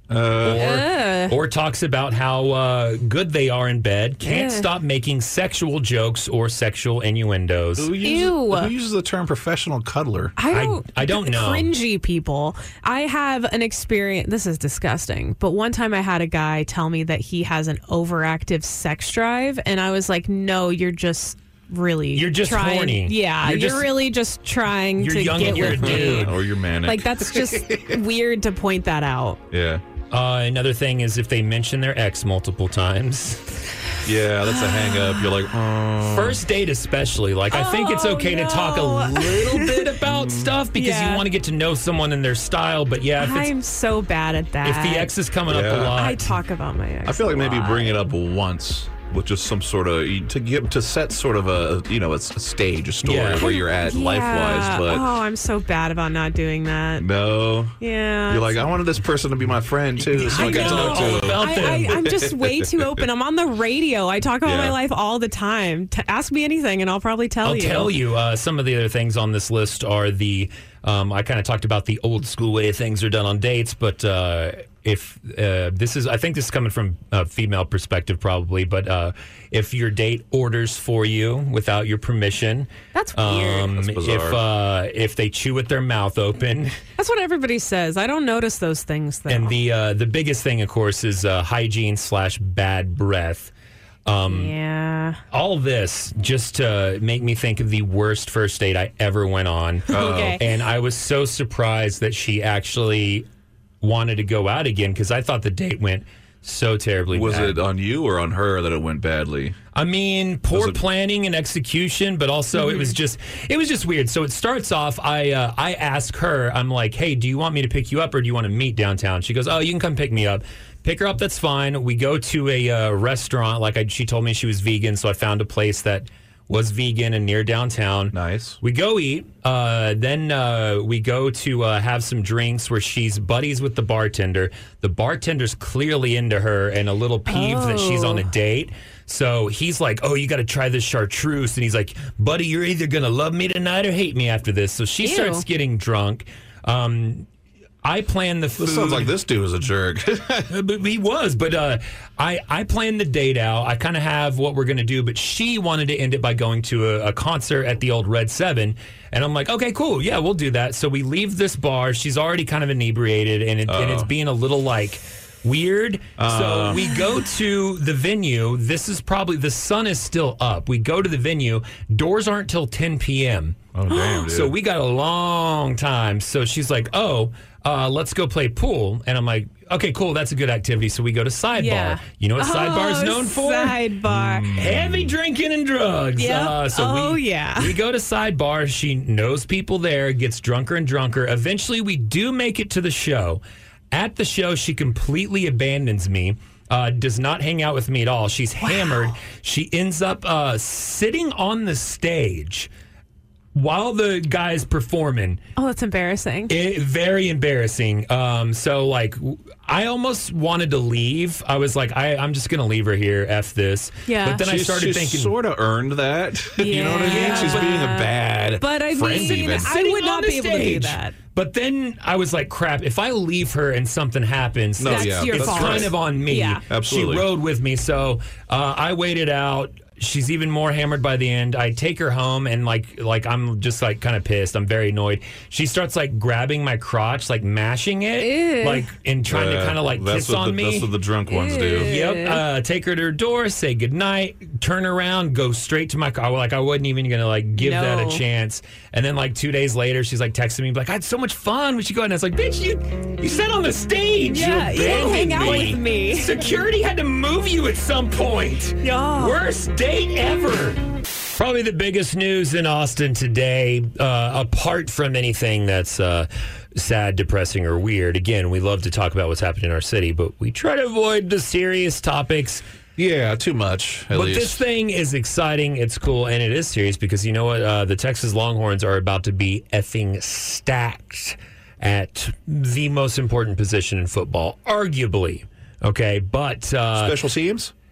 Uh, or, or talks about how uh, good they are in bed, can't Ugh. stop making sexual jokes or sexual innuendos. Who uses, Ew. who uses the term professional cuddler? I don't. I don't know. Cringy people. I have an experience. This is disgusting. But one time I had a guy tell me that he has an overactive sex drive, and I was like, "No, you're just really. You're just trying, horny. Yeah, You're you're, just- really just trying You're to young get and you're with a me. dude. Or you're manic. Like that's just weird to point that out. Yeah. Uh, another thing is if they mention their ex multiple times. Yeah, that's a hang up. You're like, oh. First date especially. Like, I think it's Oh, okay no. to talk a little bit about stuff because Yeah. you want to get to know someone and their style. But yeah, if, it's, I'm so bad at that. if the ex is coming up Yeah. a lot. I talk about my ex. I feel like a maybe lot. bring it up once with just some sort of to get to set sort of a you know it's a stage, a story Yeah. where you're at Yeah. life wise. But oh, I'm so bad about not doing that. no, Yeah. you're like I wanted this person to be my friend too, so I, I got to know. know to him. About I, them. I, I'm just way too open. I'm on the radio. I talk about Yeah. my life all the time. T- ask me anything, and I'll probably tell I'll you. tell you. Uh, some of the other things on this list are the. Um, I kind of talked about the old school way things are done on dates, but uh, if uh, this is, I think this is coming from a female perspective probably, but uh, if your date orders for you without your permission, That's weird. um, That's bizarre. if uh, if they chew with their mouth open, That's what everybody says. I don't notice those things though. and the uh, the biggest thing, of course, is uh, hygiene slash bad breath. Um, yeah. all this just to make me think of the worst first date I ever went on. Okay. And I was so surprised that she actually wanted to go out again because I thought the date went so terribly Was bad. it on you or on her that it went badly? I mean, poor Was it- planning and execution, but also it was just it was just weird. So it starts off. I uh, I ask her. I'm like, hey, do you want me to pick you up or do you want to meet downtown? She goes, oh, you can come pick me up. Pick her up. That's fine. We go to a uh, restaurant. Like I, she told me she was vegan, so I found a place that was vegan and near downtown. Nice. We go eat. Uh, then uh, we go to uh, have some drinks where she's buddies with the bartender. The bartender's clearly into her and a little peeved that she's on a Oh. date. So he's like, oh, you got to try this chartreuse. And he's like, buddy, you're either going to love me tonight or hate me after this. So she Ew. starts getting drunk. Um, I plan the food. This sounds like this dude was a jerk. But he was, but uh, I I planned the date out. I kind of have what we're gonna do, but she wanted to end it by going to a, a concert at the old Red Seven, and I'm like, okay, cool, yeah, we'll do that. So we leave this bar. She's already kind of inebriated, and it, and it's being a little like weird. Uh. So we go to the venue. This is probably the sun is still up. We go to the venue. Doors aren't till ten p.m. Oh damn, dude. So we got a long time. So she's like, oh, uh, let's go play pool. And I'm like, okay, cool. That's a good activity. So we go to Sidebar. Yeah. You know what Sidebar is Oh, known for? Sidebar. Heavy drinking and drugs. Yep. Uh, so Oh, we, yeah. we go to Sidebar. She knows people there, gets drunker and drunker. Eventually, we do make it to the show. At the show, she completely abandons me. Uh, does not hang out with me at all. She's hammered. She ends up uh, sitting on the stage while the guy's performing. Oh, that's embarrassing. It, very embarrassing. Um, so, like, w- I almost wanted to leave. I was like, I, I'm just going to leave her here. F this. Yeah. But then I She's- started she's thinking. sort of earned that. You know what I mean? Yeah. She's being a bad But I friend mean, even. I sitting would on not the be able to do stage. that. But then I was like, crap, if I leave her and something happens, No, That's yeah, your it's fault. kind of on me. Yeah. Absolutely. She rode with me, so uh, I waited out. She's even more hammered by the end. I take her home and like like I'm just like kind of pissed. I'm very annoyed. She starts like grabbing my crotch, like mashing it, Ew. like and trying to Uh, kind of like that's kiss what on the, me. That's what the drunk ones do. Yep. Uh, take her to her door, say goodnight, turn around, go straight to my car. Like I wasn't even gonna like give that a No. chance. And then like two days later, she's like texting me like, "I had so much fun. We should go." And I was like, "Bitch, you you sat on the stage. Yeah, you you don't hang abandoned out me. with me." Security had to move you at some point. Yeah. Worst date ever." Probably the biggest news in Austin today, uh, apart from anything that's uh, sad, depressing, or weird. Again, we love to talk about what's happening in our city, but we try to avoid the serious topics. Yeah, too much. At but least. this thing is exciting, it's cool, and it is serious because you know what? Uh, the Texas Longhorns are about to be effing stacked at the most important position in football, arguably. Okay, but uh, Special teams?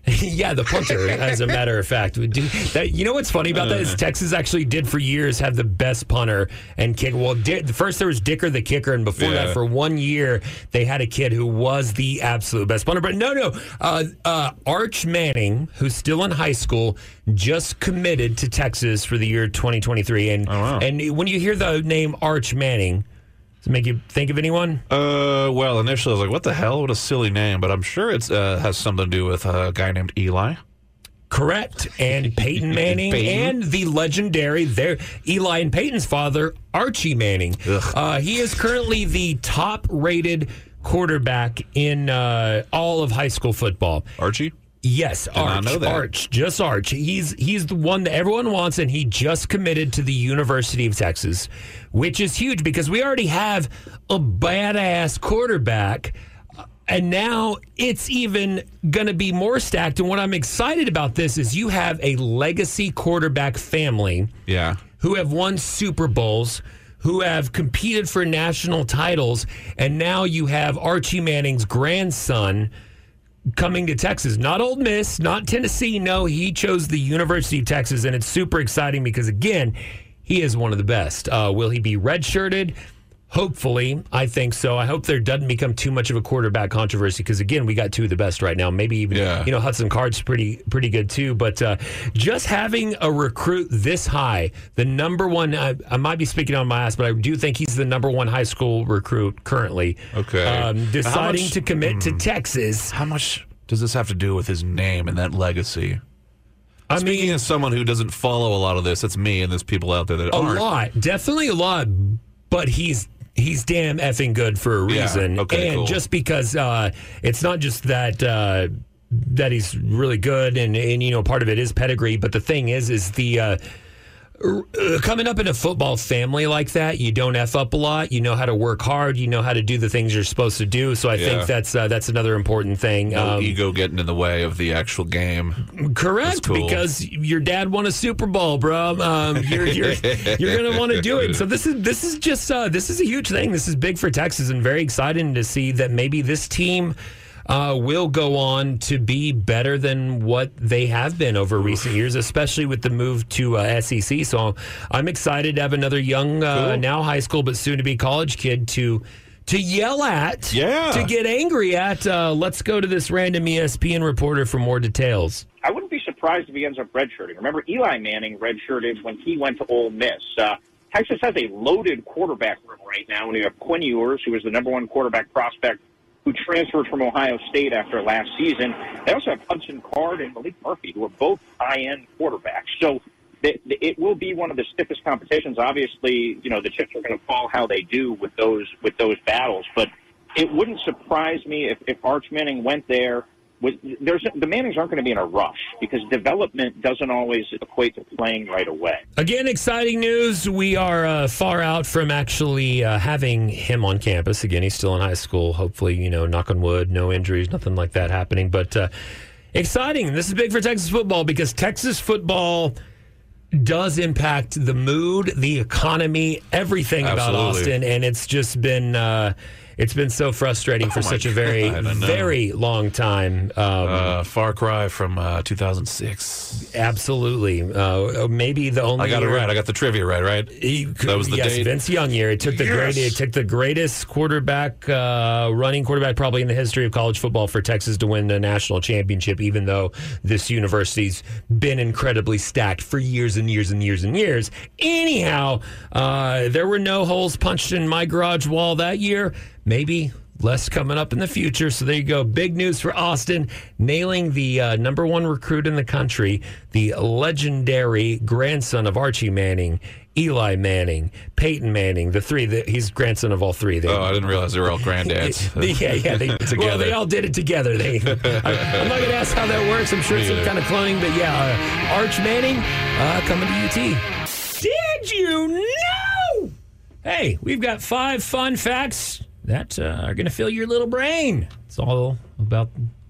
Yeah, the punter, as a matter of fact. Would do that, you know what's funny about that is Texas actually did for years have the best punter and kicker. Well, di- first there was Dicker the kicker, and before Yeah. that, for one year, they had a kid who was the absolute best punter. But no, no. Uh, uh, Arch Manning, who's still in high school, just committed to Texas for the year twenty twenty-three. And, and when you hear the name Arch Manning, does it make you think of anyone? Uh, well, initially I was like, "What the hell? What a silly name!" But I'm sure it uh, has something to do with a guy named Eli. Correct. And Peyton Manning Peyton. and the legendary there Eli and Peyton's father, Archie Manning. Uh, he is currently the top-rated quarterback in uh, all of high school football. Archie? Yes, Did not Arch, know that. Arch, just Arch. He's he's the one that everyone wants, and he just committed to the University of Texas, which is huge because we already have a badass quarterback, and now it's even going to be more stacked. And what I'm excited about this is you have a legacy quarterback family, yeah, who have won Super Bowls, who have competed for national titles, and now you have Archie Manning's grandson coming to Texas. Not Ole Miss, not Tennessee. No, he chose the University of Texas, and it's super exciting because, again, he is one of the best. Uh, will he be redshirted? Hopefully, I think so. I hope there doesn't become too much of a quarterback controversy because, again, we got two of the best right now. Maybe even, Yeah. you know, Hudson Card's pretty pretty good too. But uh, just having a recruit this high, the number one, I, I might be speaking on my ass, but I do think he's the number one high school recruit currently. Okay. Um, deciding much- to commit to Hmm. Texas. How much does this have to do with his name and that legacy? I Speaking as someone who doesn't follow a lot of this, it's me and there's people out there that A aren't. lot, definitely a lot, but he's he's damn effing good for a Yeah, reason. okay, and cool. just because uh, it's not just that uh, that he's really good, and and you know part of it is pedigree, but the thing is, is the uh, uh, coming up in a football family like that, you don't F up a lot. You know how to work hard. You know how to do the things you're supposed to do. So I Yeah. think that's uh, that's another important thing. No Um, ego getting in the way of the actual game. Correct, That's cool. because your dad won a Super Bowl, bro. Um, you're you're, you're going to want to do it. So this is this is just uh, this is a huge thing. This is big for Texas, and very exciting to see that maybe this team uh, will go on to be better than what they have been over recent years, especially with the move to uh, S E C. So I'm excited to have another young, uh, Cool. now high school but soon to be college kid to. To yell at, Yeah. to get angry at. Uh, let's go to this random E S P N reporter for more details. I wouldn't be surprised if he ends up redshirting. Remember, Eli Manning redshirted when he went to Ole Miss. Uh, Texas has a loaded quarterback room right now, and you have Quinn Ewers, who was the number one quarterback prospect, who transferred from Ohio State after last season. They also have Hudson Card and Malik Murphy, who are both high-end quarterbacks. So it, it will be one of the stiffest competitions. Obviously, you know, the chips are going to fall how they do with those with those battles. But it wouldn't surprise me if, if Arch Manning went there. With, there's the Mannings aren't going to be in a rush because development doesn't always equate to playing right away. Again, exciting news. We are uh, far out from actually uh, having him on campus. Again, he's still in high school. Hopefully, you know, knock on wood, no injuries, nothing like that happening. But uh, exciting. This is big for Texas football because Texas football does impact the mood, the economy, everything about Absolutely. Austin. And it's just been... Uh, It's been so frustrating for Oh my such a very, God, I know. very long time. Um, Uh, far cry from uh, two thousand six. Absolutely. Uh, maybe the only I got it year- right. I got the trivia right, right? He, That was the yes, date. Vince Young year. It took the Yes. great. It took the greatest quarterback, uh, running quarterback, probably in the history of college football, for Texas to win the national championship. Even though this university's been incredibly stacked for years and years and years and years. Anyhow, uh, there were no holes punched in my garage wall that year. Maybe less coming up in the future. So there you go. Big news for Austin, nailing the uh, number one recruit in the country, the legendary grandson of Archie Manning, Eli Manning, Peyton Manning, the three. The, he's grandson of all three. They, Oh, I didn't realize they were all granddads. yeah, yeah. They, Together. well, they all did it together. They, I, I'm not going to ask how that works. I'm sure it's some Yeah. kind of cloning, but yeah, uh, Arch Manning uh, coming to U T. Did you know? Hey, we've got five fun facts that uh, are going to fill your little brain. It's all about.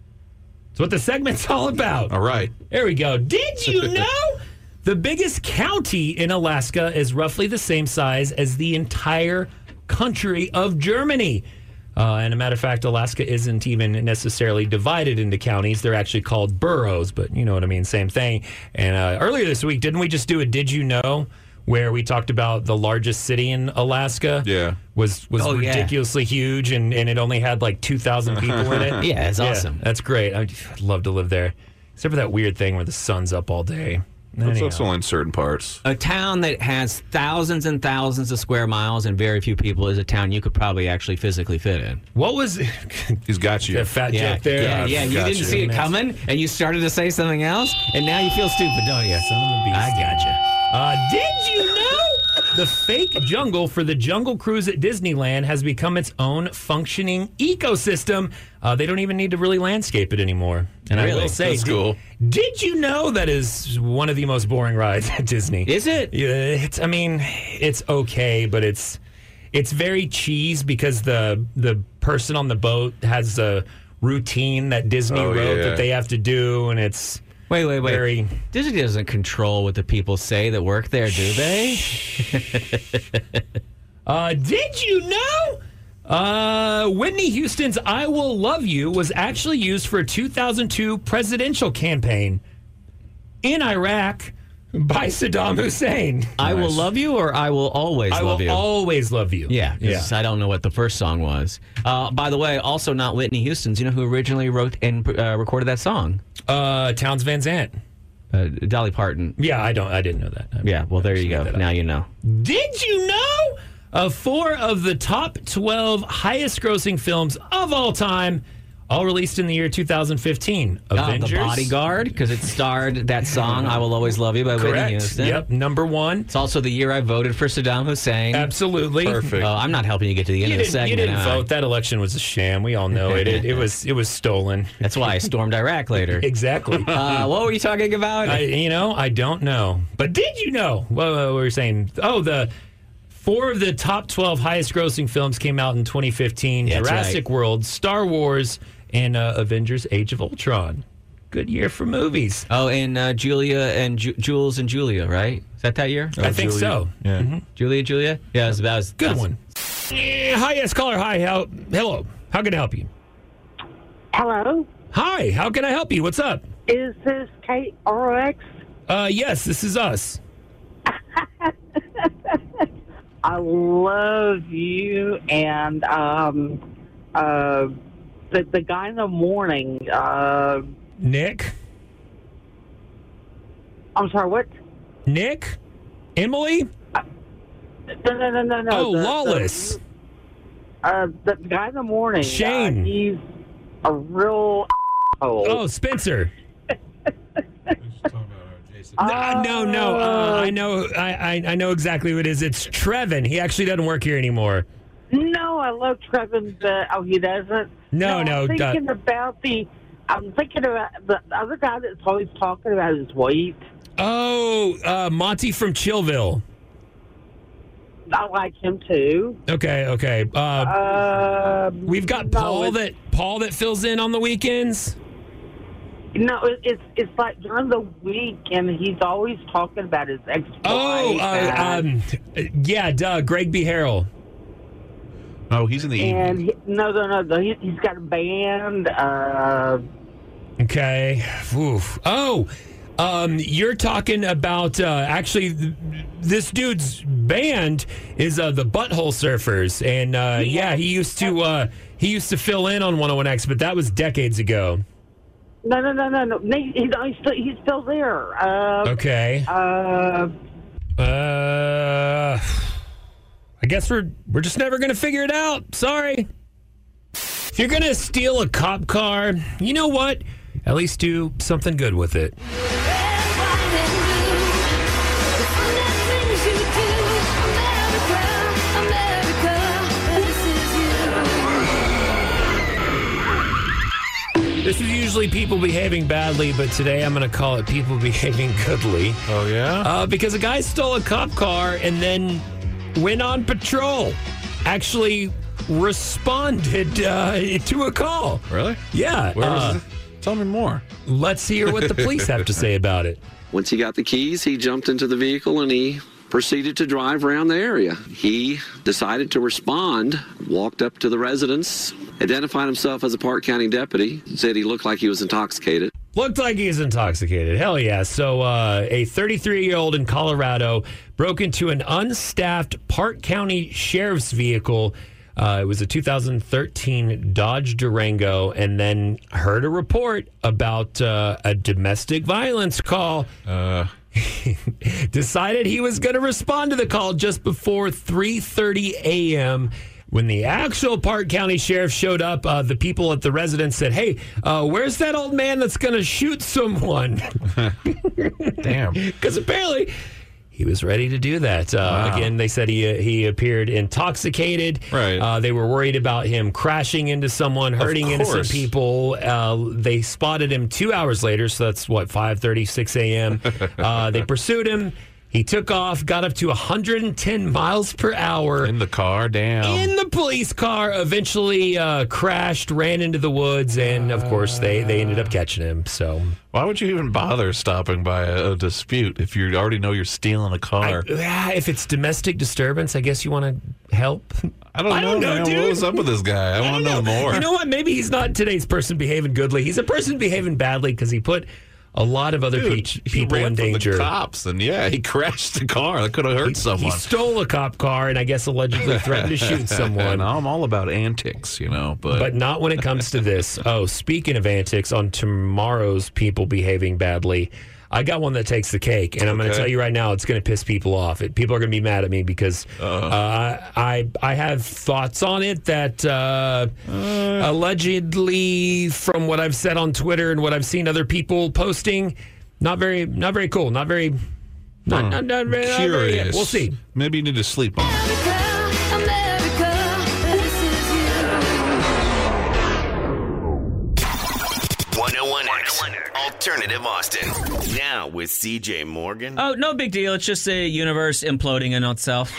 It's what the segment's all about. All right. There we go. Did you know the biggest county in Alaska is roughly the same size as the entire country of Germany? Uh, and a matter of fact, Alaska isn't even necessarily divided into counties. They're actually called boroughs, but you know what I mean, same thing. And uh, earlier this week, didn't we just do a Did You Know? Where we talked about the largest city in Alaska yeah. was was Oh, yeah. ridiculously huge, and, and it only had like two thousand people in it. Yeah, it's awesome. That's great. I'd, I'd love to live there. Except for that weird thing where the sun's up all day. That's, Anyhow. that's only in certain parts. A town that has thousands and thousands of square miles and very few people is a town you could probably actually physically fit in. What was... He's got you. That fat Yeah, joke there. yeah, I yeah. You got didn't see it coming, and you started to say something else, and now you feel stupid, don't you? Son of a beast. I gotcha. Uh, did you know the fake jungle for the Jungle Cruise at Disneyland has become its own functioning ecosystem? Uh, they don't even need to really landscape it anymore. And I Really? will say, That's did, cool. did you know that is one of the most boring rides at Disney? Is it? Yeah, it's. I mean, it's okay, but it's it's very cheese because the the person on the boat has a routine that Disney Oh, wrote yeah. that they have to do, and it's. Wait, wait, wait. Very- Disney doesn't control what the people say that work there, do they? Uh, did you know? Uh, Whitney Houston's I Will Love You was actually used for a two thousand two presidential campaign in Iraq by Saddam Hussein. I will love you, or I will always I love will you. always love you. Yeah, 'cause I don't know what the first song was. Uh, by the way, also not Whitney Houston's. You know who originally wrote and uh, recorded that song? Uh, Towns Van Zandt. Uh, Dolly Parton. Yeah, I don't. I didn't know that. I Yeah, well, there you go. Now you know. Did you know? Uh, four of the top twelve highest-grossing films of all time, all released in the year two thousand fifteen. Uh, Avengers. the Bodyguard, because it starred that song, I Will Always Love You by Whitney Correct. Houston. Yep, number one. It's also the year I voted for Saddam Hussein. Absolutely. Perfect. Uh, I'm not helping you get to the end You of the didn't, segment. you didn't am I? vote. That election was a sham. We all know it. It, it was it was stolen. That's why I stormed Iraq later. Exactly. Uh, what were you talking about? I, you know, I don't know. But did you know? What, what were we saying? Oh, the four of the top twelve highest-grossing films came out in twenty fifteen. That's Jurassic right. World, Star Wars, and uh, Avengers: Age of Ultron. Good year for movies. Oh, and uh, Julia and Ju- Jules and Julia, right? Is that that year? I think Julia. so. Yeah. Mhm. Julia, Julia? Yeah, it was, that was Good that's- one. Eh, hi, yes, caller. Hi, how, hello. How can I help you? Hello, Hi, how can I help you? What's up? is this K R O X? Uh, yes, this is us. I love you and um, uh, the the guy in the morning. Uh, Nick? I'm sorry, what? Nick? Emily? No, no, no, no, no. Oh, the, Lawless. The, uh, the guy in the morning. Shane. Uh, he's a real. Oh, Spencer. Uh, no, no. Uh, I know. I, I I know exactly who it is. It's Trevin. He actually doesn't work here anymore. No, I love Trevin, but oh, he doesn't. No, no, I'm thinking uh, about the. I'm thinking about the other guy that's always talking about his weight. Oh, uh, Monty from Chillville. I like him too. Okay, okay. Uh, Uh, we've got no, Paul it's- that Paul that fills in on the weekends. No, it, it's it's like during the week, and he's always talking about his ex-wife. Oh, uh, and, um, yeah, duh, Greg B. Harrell. Oh, he's in the and evening. he, no, no, no, no, he, he's got a band. Uh, Okay. Oof. Oh, um, you're talking about uh, actually th- this dude's band is uh, the Butthole Surfers, and uh, yeah, he used to uh, he used to fill in on one oh one X, but that was decades ago. no, no, no, no, no. He's, he's, still, he's still there. Uh, Okay. Uh, Uh, I guess we're we're just never gonna figure it out. Sorry. If you're gonna steal a cop car, you know what? At least do something good with it. This is usually people behaving badly, but today I'm going to call it people behaving goodly. Oh, yeah? Uh, because a guy stole a cop car and then went on patrol. Actually responded uh, to a call. Really? Yeah. Where was uh, it? Tell me more. Let's hear what the police have to say about it. Once he got the keys, he jumped into the vehicle and he proceeded to drive around the area. He decided to respond, walked up to the residence, identified himself as a Park County deputy, said he looked like he was intoxicated. Looked like he was intoxicated. Hell yeah. So uh, a thirty-three-year-old in Colorado broke into an unstaffed Park County Sheriff's vehicle. Uh, it was a two thousand thirteen Dodge Durango, and then heard a report about uh, a domestic violence call. Uh. Decided he was going to respond to the call just before three thirty a.m. When the actual Park County Sheriff showed up, uh, the people at the residence said, hey, uh, where's that old man that's going to shoot someone? Damn. Because apparently he was ready to do that. Uh, Wow. Again, they said he he appeared intoxicated. Right. Uh, they were worried about him crashing into someone, hurting innocent course. people. Uh, they spotted him two hours later, so that's, what, five thirty, six a.m. uh, they pursued him. He took off, got up to one hundred ten miles per hour. In the car, damn. In the police car, eventually uh, crashed, ran into the woods, and, of course, they, they ended up catching him. So, why would you even bother stopping by a, a dispute if you already know you're stealing a car? I, yeah, if it's domestic disturbance, I guess you want to help. I don't know, I don't know, man. dude. What was up with this guy? I, I want to know. don't more. You know what? Maybe he's not today's person behaving goodly. He's a person behaving badly because he put a lot of other Dude, pe- he people ran in from danger. The cops, and yeah, he crashed the car. That could have hurt He, someone. he stole a cop car and I guess allegedly threatened to shoot someone. No, I'm all about antics, you know, but But not when it comes to this. Oh, speaking of antics, on tomorrow's people behaving badly, I got one that takes the cake, and I'm going to Okay. tell you right now, it's going to piss people off. It, people are going to be mad at me because uh, I I have thoughts on it that uh, allegedly, from what I've said on Twitter and what I've seen other people posting, not very not very cool, not very not, Hmm. not, not very, not very curious. we'll see. Maybe you need to sleep on it. one oh one X Alternative Austin. Now with C J Morgan. Oh, no big deal. It's just the universe imploding in itself.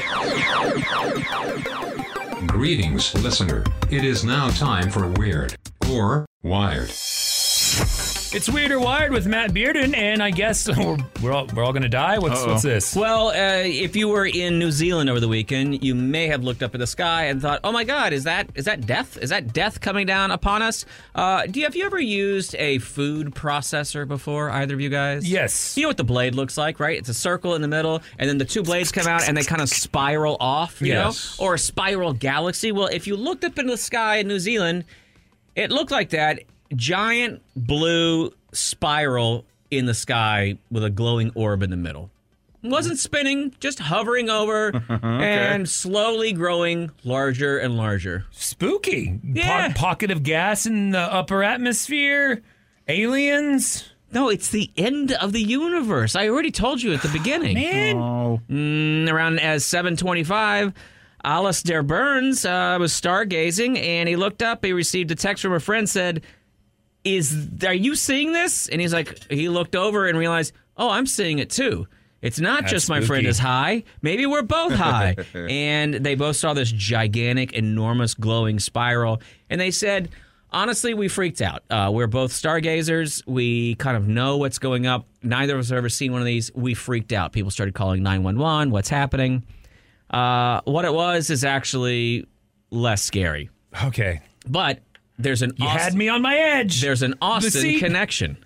Greetings, listener. It is now time for Weird or Wired. It's Weird or Wired with Matt Bearden, and I guess we're, we're all, we're all going to die. What's Uh-oh. what's this? Well, uh, if you were in New Zealand over the weekend, you may have looked up at the sky and thought, "Oh my God, is that is that death? Is that death coming down upon us?" Uh, do you have you ever used a food processor before? Either of you guys? Yes. You know what the blade looks like, right? It's a circle in the middle, and then the two blades come out and they kind of spiral off. You Yes. know, or a spiral galaxy. Well, if you looked up into the sky in New Zealand, it looked like that giant blue spiral in the sky with a glowing orb in the middle. It wasn't spinning, just hovering over and slowly growing larger and larger. Spooky. Yeah. Po- pocket of gas in the upper atmosphere. Aliens. No, it's the end of the universe. I already told you at the beginning. Man. Oh. Mm, around as seven twenty-five, Alistair Burns uh, was stargazing, and he looked up. He received a text from a friend, said, "Is are you seeing this?" And he's like, he looked over and realized, "Oh, I'm seeing it too. It's not That's just my spooky. friend is high. Maybe we're both high." And they both saw this gigantic, enormous, glowing spiral, and they said, honestly, we freaked out. Uh, we're both stargazers. We kind of know what's going up. Neither of us have ever seen one of these. We freaked out. People started calling nine one one. What's happening? Uh, what it was is actually less scary. Okay. But there's an You Austin, had me on my edge. there's an Austin seat. connection.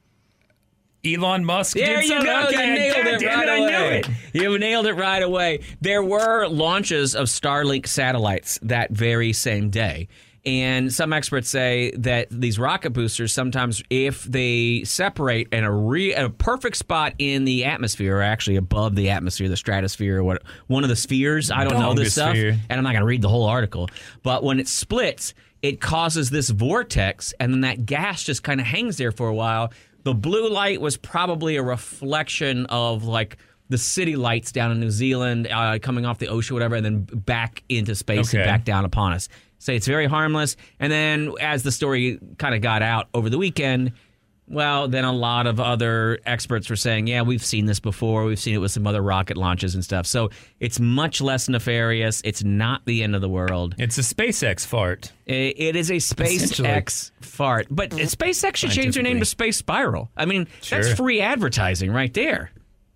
Elon Musk There did you something. go. Okay, You nailed God it damn right it, away. I knew it. You nailed it right away. There were launches of Starlink satellites that very same day. And some experts say that these rocket boosters, sometimes if they separate in a, re, a perfect spot in the atmosphere, or actually above the atmosphere, the stratosphere, or what, one of the spheres, I don't know this stuff, Dongosphere. and I'm not going to read the whole article, but when it splits, it causes this vortex, and then that gas just kind of hangs there for a while. The blue light was probably a reflection of, like, the city lights down in New Zealand uh, coming off the ocean, whatever, and then back into space and Okay. back down upon us. Say it's very harmless. And then as the story kind of got out over the weekend, well, then a lot of other experts were saying, yeah, we've seen this before. We've seen it with some other rocket launches and stuff. So it's much less nefarious. It's not the end of the world. It's a SpaceX fart. It, it is a SpaceX fart. But SpaceX should change their name to Space Spiral. I mean, that's Sure. free advertising right there.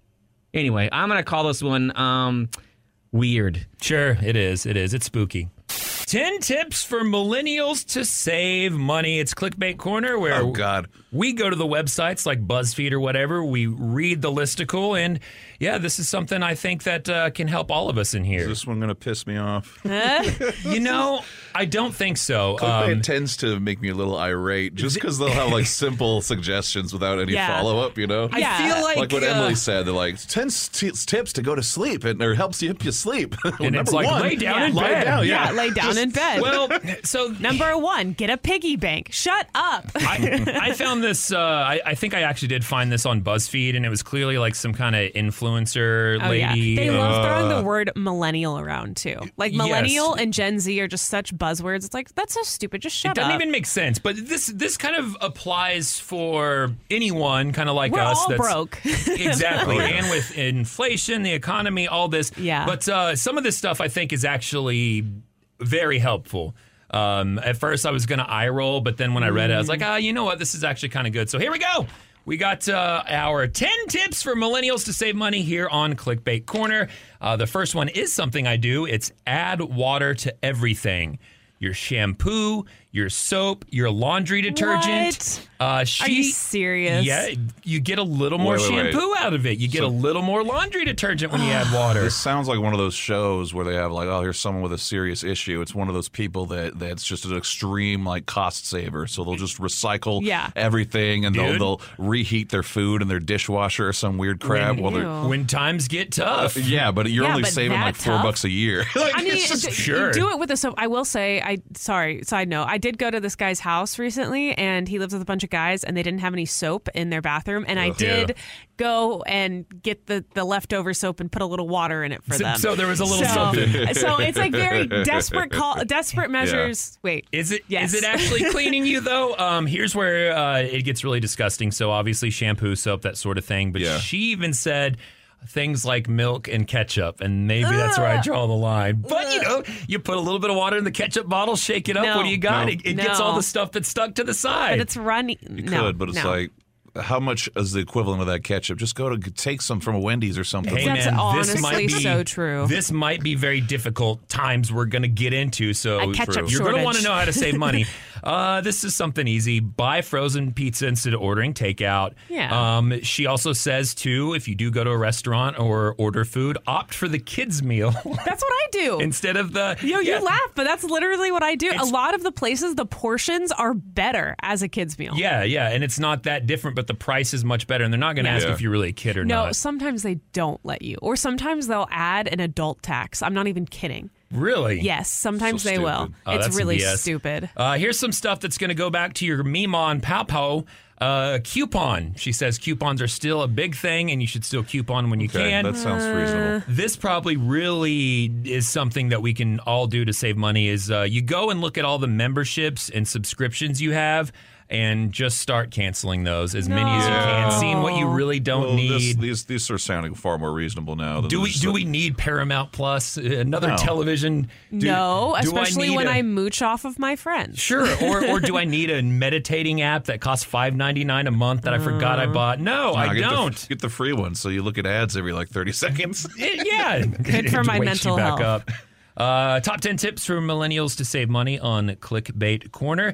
Anyway, I'm going to call this one um, weird. Sure, it is. It is. It's spooky. ten tips for millennials to save money. It's Clickbait Corner, where oh, God. we go to the websites like BuzzFeed or whatever. We read the listicle, and yeah, this is something I think that uh, can help all of us in here. Is this one going to piss me off? You know, I don't think so. Clickbait Um, tends to make me a little irate just because they'll have like simple suggestions without any Yeah. follow up, you know? I Yeah. feel like, Like what uh, Emily said, they're like, ten t- tips to go to sleep and or helps you, help you sleep. Well, And it's number like, one, lay down in lie bed. Down, Yeah, yeah, lay down Just- in bed. well, so Number one, get a piggy bank. Shut up. I, I found this. Uh, I, I think I actually did find this on BuzzFeed, and it was clearly like some kind of influencer Oh, yeah. lady. They love throwing Uh, the word millennial around, too. Like, Yes. millennial and Gen Z are just such buzzwords. It's like, that's so stupid. Just shut It doesn't up. even make sense, but this this kind of applies for anyone, kind of like We're us. all that's, broke. Exactly, Oh, yeah. and with inflation, the economy, all this. Yeah. But uh, some of this stuff I think is actually very helpful. Um, at first, I was going to eye roll, but then when I read it, I was like, ah, you know what? This is actually kind of good. So here we go. We got uh, our ten tips for millennials to save money here on Clickbait Corner. Uh, the first one is something I do. It's add water to everything. Your shampoo, your soap, your laundry detergent. Uh, she, Are you serious? Yeah, you get a little more Wait, wait, wait. shampoo out of it. You get So- a little more laundry detergent when you add water. This sounds like one of those shows where they have like, oh, here's someone with a serious issue. It's one of those people that that's just an extreme like cost saver. So they'll just recycle Yeah. everything and they'll, Dude. they'll reheat their food in their dishwasher or some weird crap. When, while they're, Ew. when times get tough. yeah, but you're Yeah, only but saving that like four tough? bucks a year. Like, I mean, it's just- d- Sure. do it with the soap. I will say, I sorry, side note, I did go to this guy's house recently, and he lives with a bunch of guys, and they didn't have any soap in their bathroom, and I Ugh. did Yeah. go and get the, the leftover soap and put a little water in it for So- them. so there was a little so, something. So it's like very desperate call, desperate measures. Wait, Is it? Yes. Is it actually cleaning you though? Um, here's where uh, it gets really disgusting. So obviously shampoo, soap, that sort of thing. But Yeah. she even said things like milk and ketchup, and maybe that's where I draw the line. But you know, you put a little bit of water in the ketchup bottle, shake it up. No. What do you got? No. It, it gets No. all the stuff that's stuck to the side. but it's runny. you no, could, but it's no. like, how much is the equivalent of that ketchup? Just go to take some from a Wendy's or something. Hey That's man, this might honestly be so true. This might be very difficult times we're going to get into. So A ketchup you're going to shortage. want to know how to save money. uh, this is something easy: buy frozen pizza instead of ordering takeout. Yeah. Um, she also says too, if you do go to a restaurant or order food, opt for the kids meal That's what I do. instead of the. Yo, yeah. you laugh, but that's literally what I do. It's- a lot of the places, the portions are better as a kid's meal. Yeah, yeah, and it's not that different, but the price is much better, and they're not going to Yeah. ask Yeah. if you're really a kid or No, not. sometimes they don't let you. Or sometimes they'll add an adult tax. I'm not even kidding. Really? Yes, sometimes So they will. stupid. Oh, it's that's some really B S. stupid. Uh, here's some stuff that's going to go back to your Mima and Papo. Uh, coupon. She says coupons are still a big thing, and you should still coupon when you Okay, can. that sounds reasonable. This probably really is something that we can all do to save money. Is uh, you go and look at all the memberships and subscriptions you have, and just start canceling those as many as you can. No. Seeing what you really don't Well, this- need. these these are sounding far more reasonable now. than do we just do like- we need Paramount Plus? Another No. television? Do- no, do I especially need when a- I mooch off of my friends. Sure, or or do I need a meditating app that costs five ninety-nine a month that I forgot I bought? No, Nah, I get don't. The, get the free one so you look at ads every like thirty seconds. It- yeah, Good for It my wakes you mental back health. up. Uh, top ten tips for millennials to save money on Clickbait Corner.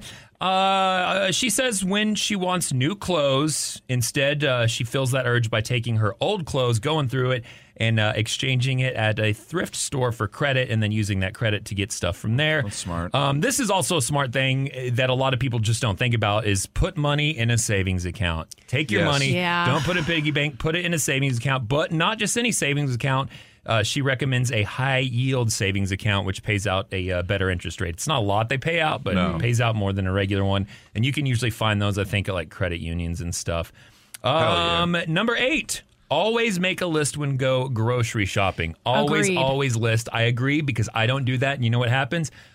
Uh, she says when she wants new clothes, instead uh, she feels that urge by taking her old clothes, going through it, and uh, exchanging it at a thrift store for credit, and then using that credit to get stuff from there. That's smart. Um, this is also a smart thing that a lot of people just don't think about: is put money in a savings account. Take your Yes. money, Yeah. don't put it in a piggy bank, put it in a savings account, but not just any savings account. Uh, she recommends a high yield savings account, which pays out a uh, better interest rate. It's not a lot they pay out, but No. it pays out more than a regular one. And you can usually find those, I think, at like credit unions and stuff. yeah. Um, number eight. Always make a list when go grocery shopping. Always, Agreed. always list. I agree because I don't do that. And you know what happens?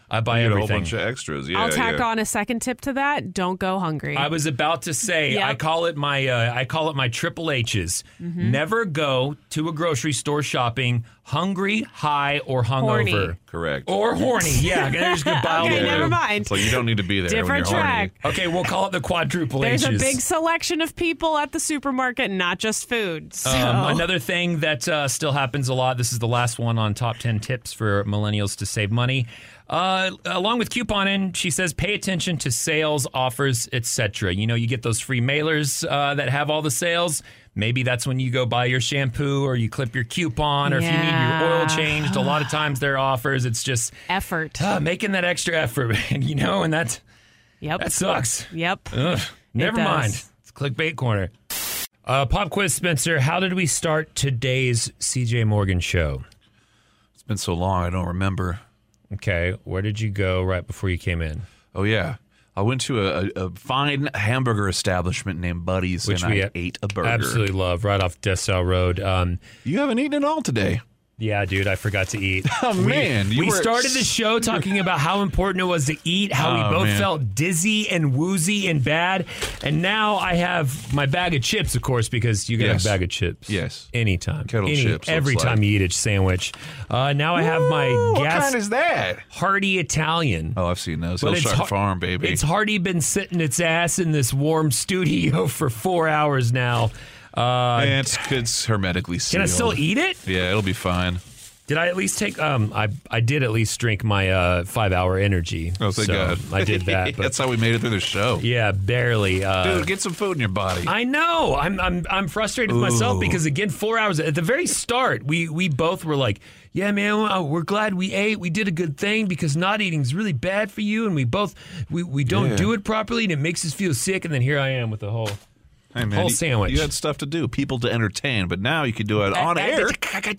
I buy You get everything. a whole bunch of extras. Yeah, I'll tack yeah. on a second tip to that. Don't go hungry. I was about to say, Yep. I call it my uh, I call it my triple H's. Mhm. Never go to a grocery store shopping hungry, high, or hungover. Horny. Correct. Or horny. Yeah, they're just gonna buy all Okay, the never food. mind. So you don't need to be there Different when you're track. horny. Okay, we'll call it the quadruple There's H's. a big selection of people at the supermarket, not just food. So. Um, another thing that uh, still happens a lot, this is the last one on top ten tips for millennials to save money. Uh, along with couponing, she says pay attention to sales, offers, et cetera. You know, you get those free mailers uh, that have all the sales. Maybe that's when you go buy your shampoo or you clip your coupon or if you need your oil changed. A lot of times there are offers. It's just effort. Uh, making that extra effort, you know, and that, yep. that sucks. Yep. Ugh, never does. mind. It's clickbait corner. Uh, pop quiz, Spencer. How did we start today's C J Morgan show? It's been so long, I don't remember. Okay, where did you go right before you came in? Oh, yeah. I went to a, a, a fine hamburger establishment named Buddy's, Which and we I ate a burger. Absolutely love, right off Dessau Road. Um, you haven't eaten at all today. Yeah, dude, I forgot to eat. Oh, we, man. You we were- started the show talking about how important it was to eat, how Oh, we both man. felt dizzy and woozy and bad. And now I have my bag of chips, of course, because you can Yes. have a bag of chips. Yes. Anytime. Kettle Any- chips, Every looks time like. you eat a sandwich. Uh, now I have my Ooh, what gas. kind is that? Hearty Italian. Oh, I've seen those. But it's Hillside har- Farm, baby. It's Hardy been sitting its ass in this warm studio for four hours now. Uh, And it's, it's hermetically sealed. Can I still eat it? Yeah, it'll be fine. Did I at least take? Um, I I did at least drink my uh, five hour energy. Oh, thank so God. I did that. But That's how we made it through the show. yeah, barely. Uh, Dude, get some food in your body. I know. I'm I'm I'm frustrated with myself Ooh. because again, four hours at the very start, we we both were like, "Yeah, man, well, we're glad we ate. We did a good thing because not eating is really bad for you, and we both we we don't Yeah. do it properly, and it makes us feel sick." And then here I am with the whole Hey, man, whole you- sandwich. You had stuff to do, people to entertain, but now you can do it on air.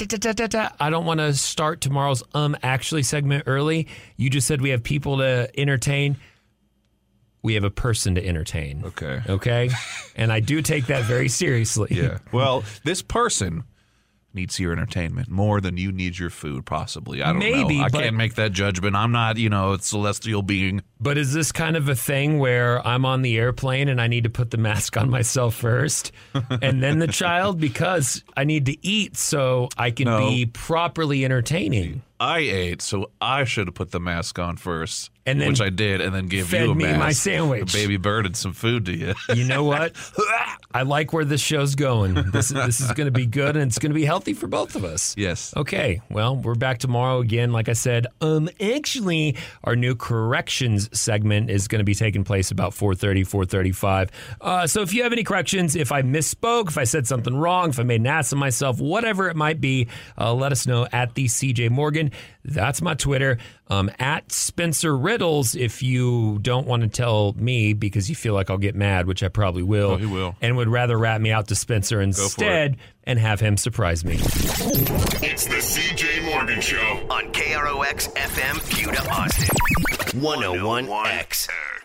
I don't want to start tomorrow's um actually segment early. You just said we have people to entertain. We have a person to entertain. Okay. Okay. And I do take that very seriously. Yeah. Well, this person needs your entertainment more than you need your food, possibly. I don't Maybe, know. I but- can't make that judgment. I'm not, you know, a celestial being. But is this kind of a thing where I'm on the airplane and I need to put the mask on myself first and then the child because I need to eat so I can No. be properly entertaining? I ate, so I should have put the mask on first, And then which I did, and then give fed you a me mask. my sandwich. A baby bird and some food to you. You know what? I like where this show's going. This, this is going to be good and it's going to be healthy for both of us. Yes. Okay. Well, we're back tomorrow again. Like I said, um, actually, our new corrections segment is going to be taking place about four thirty, four thirty-five. Uh, so if you have any corrections, if I misspoke, if I said something wrong, if I made an ass of myself, whatever it might be, uh, let us know at the C J Morgan. That's my Twitter. Um, at Spencer Riddles, if you don't want to tell me because you feel like I'll get mad, which I probably will. Oh, he will. And would rather rat me out to Spencer instead and have him surprise me. It's the C J Morgan Show on K R O X F M, Buda, Austin. one oh one X.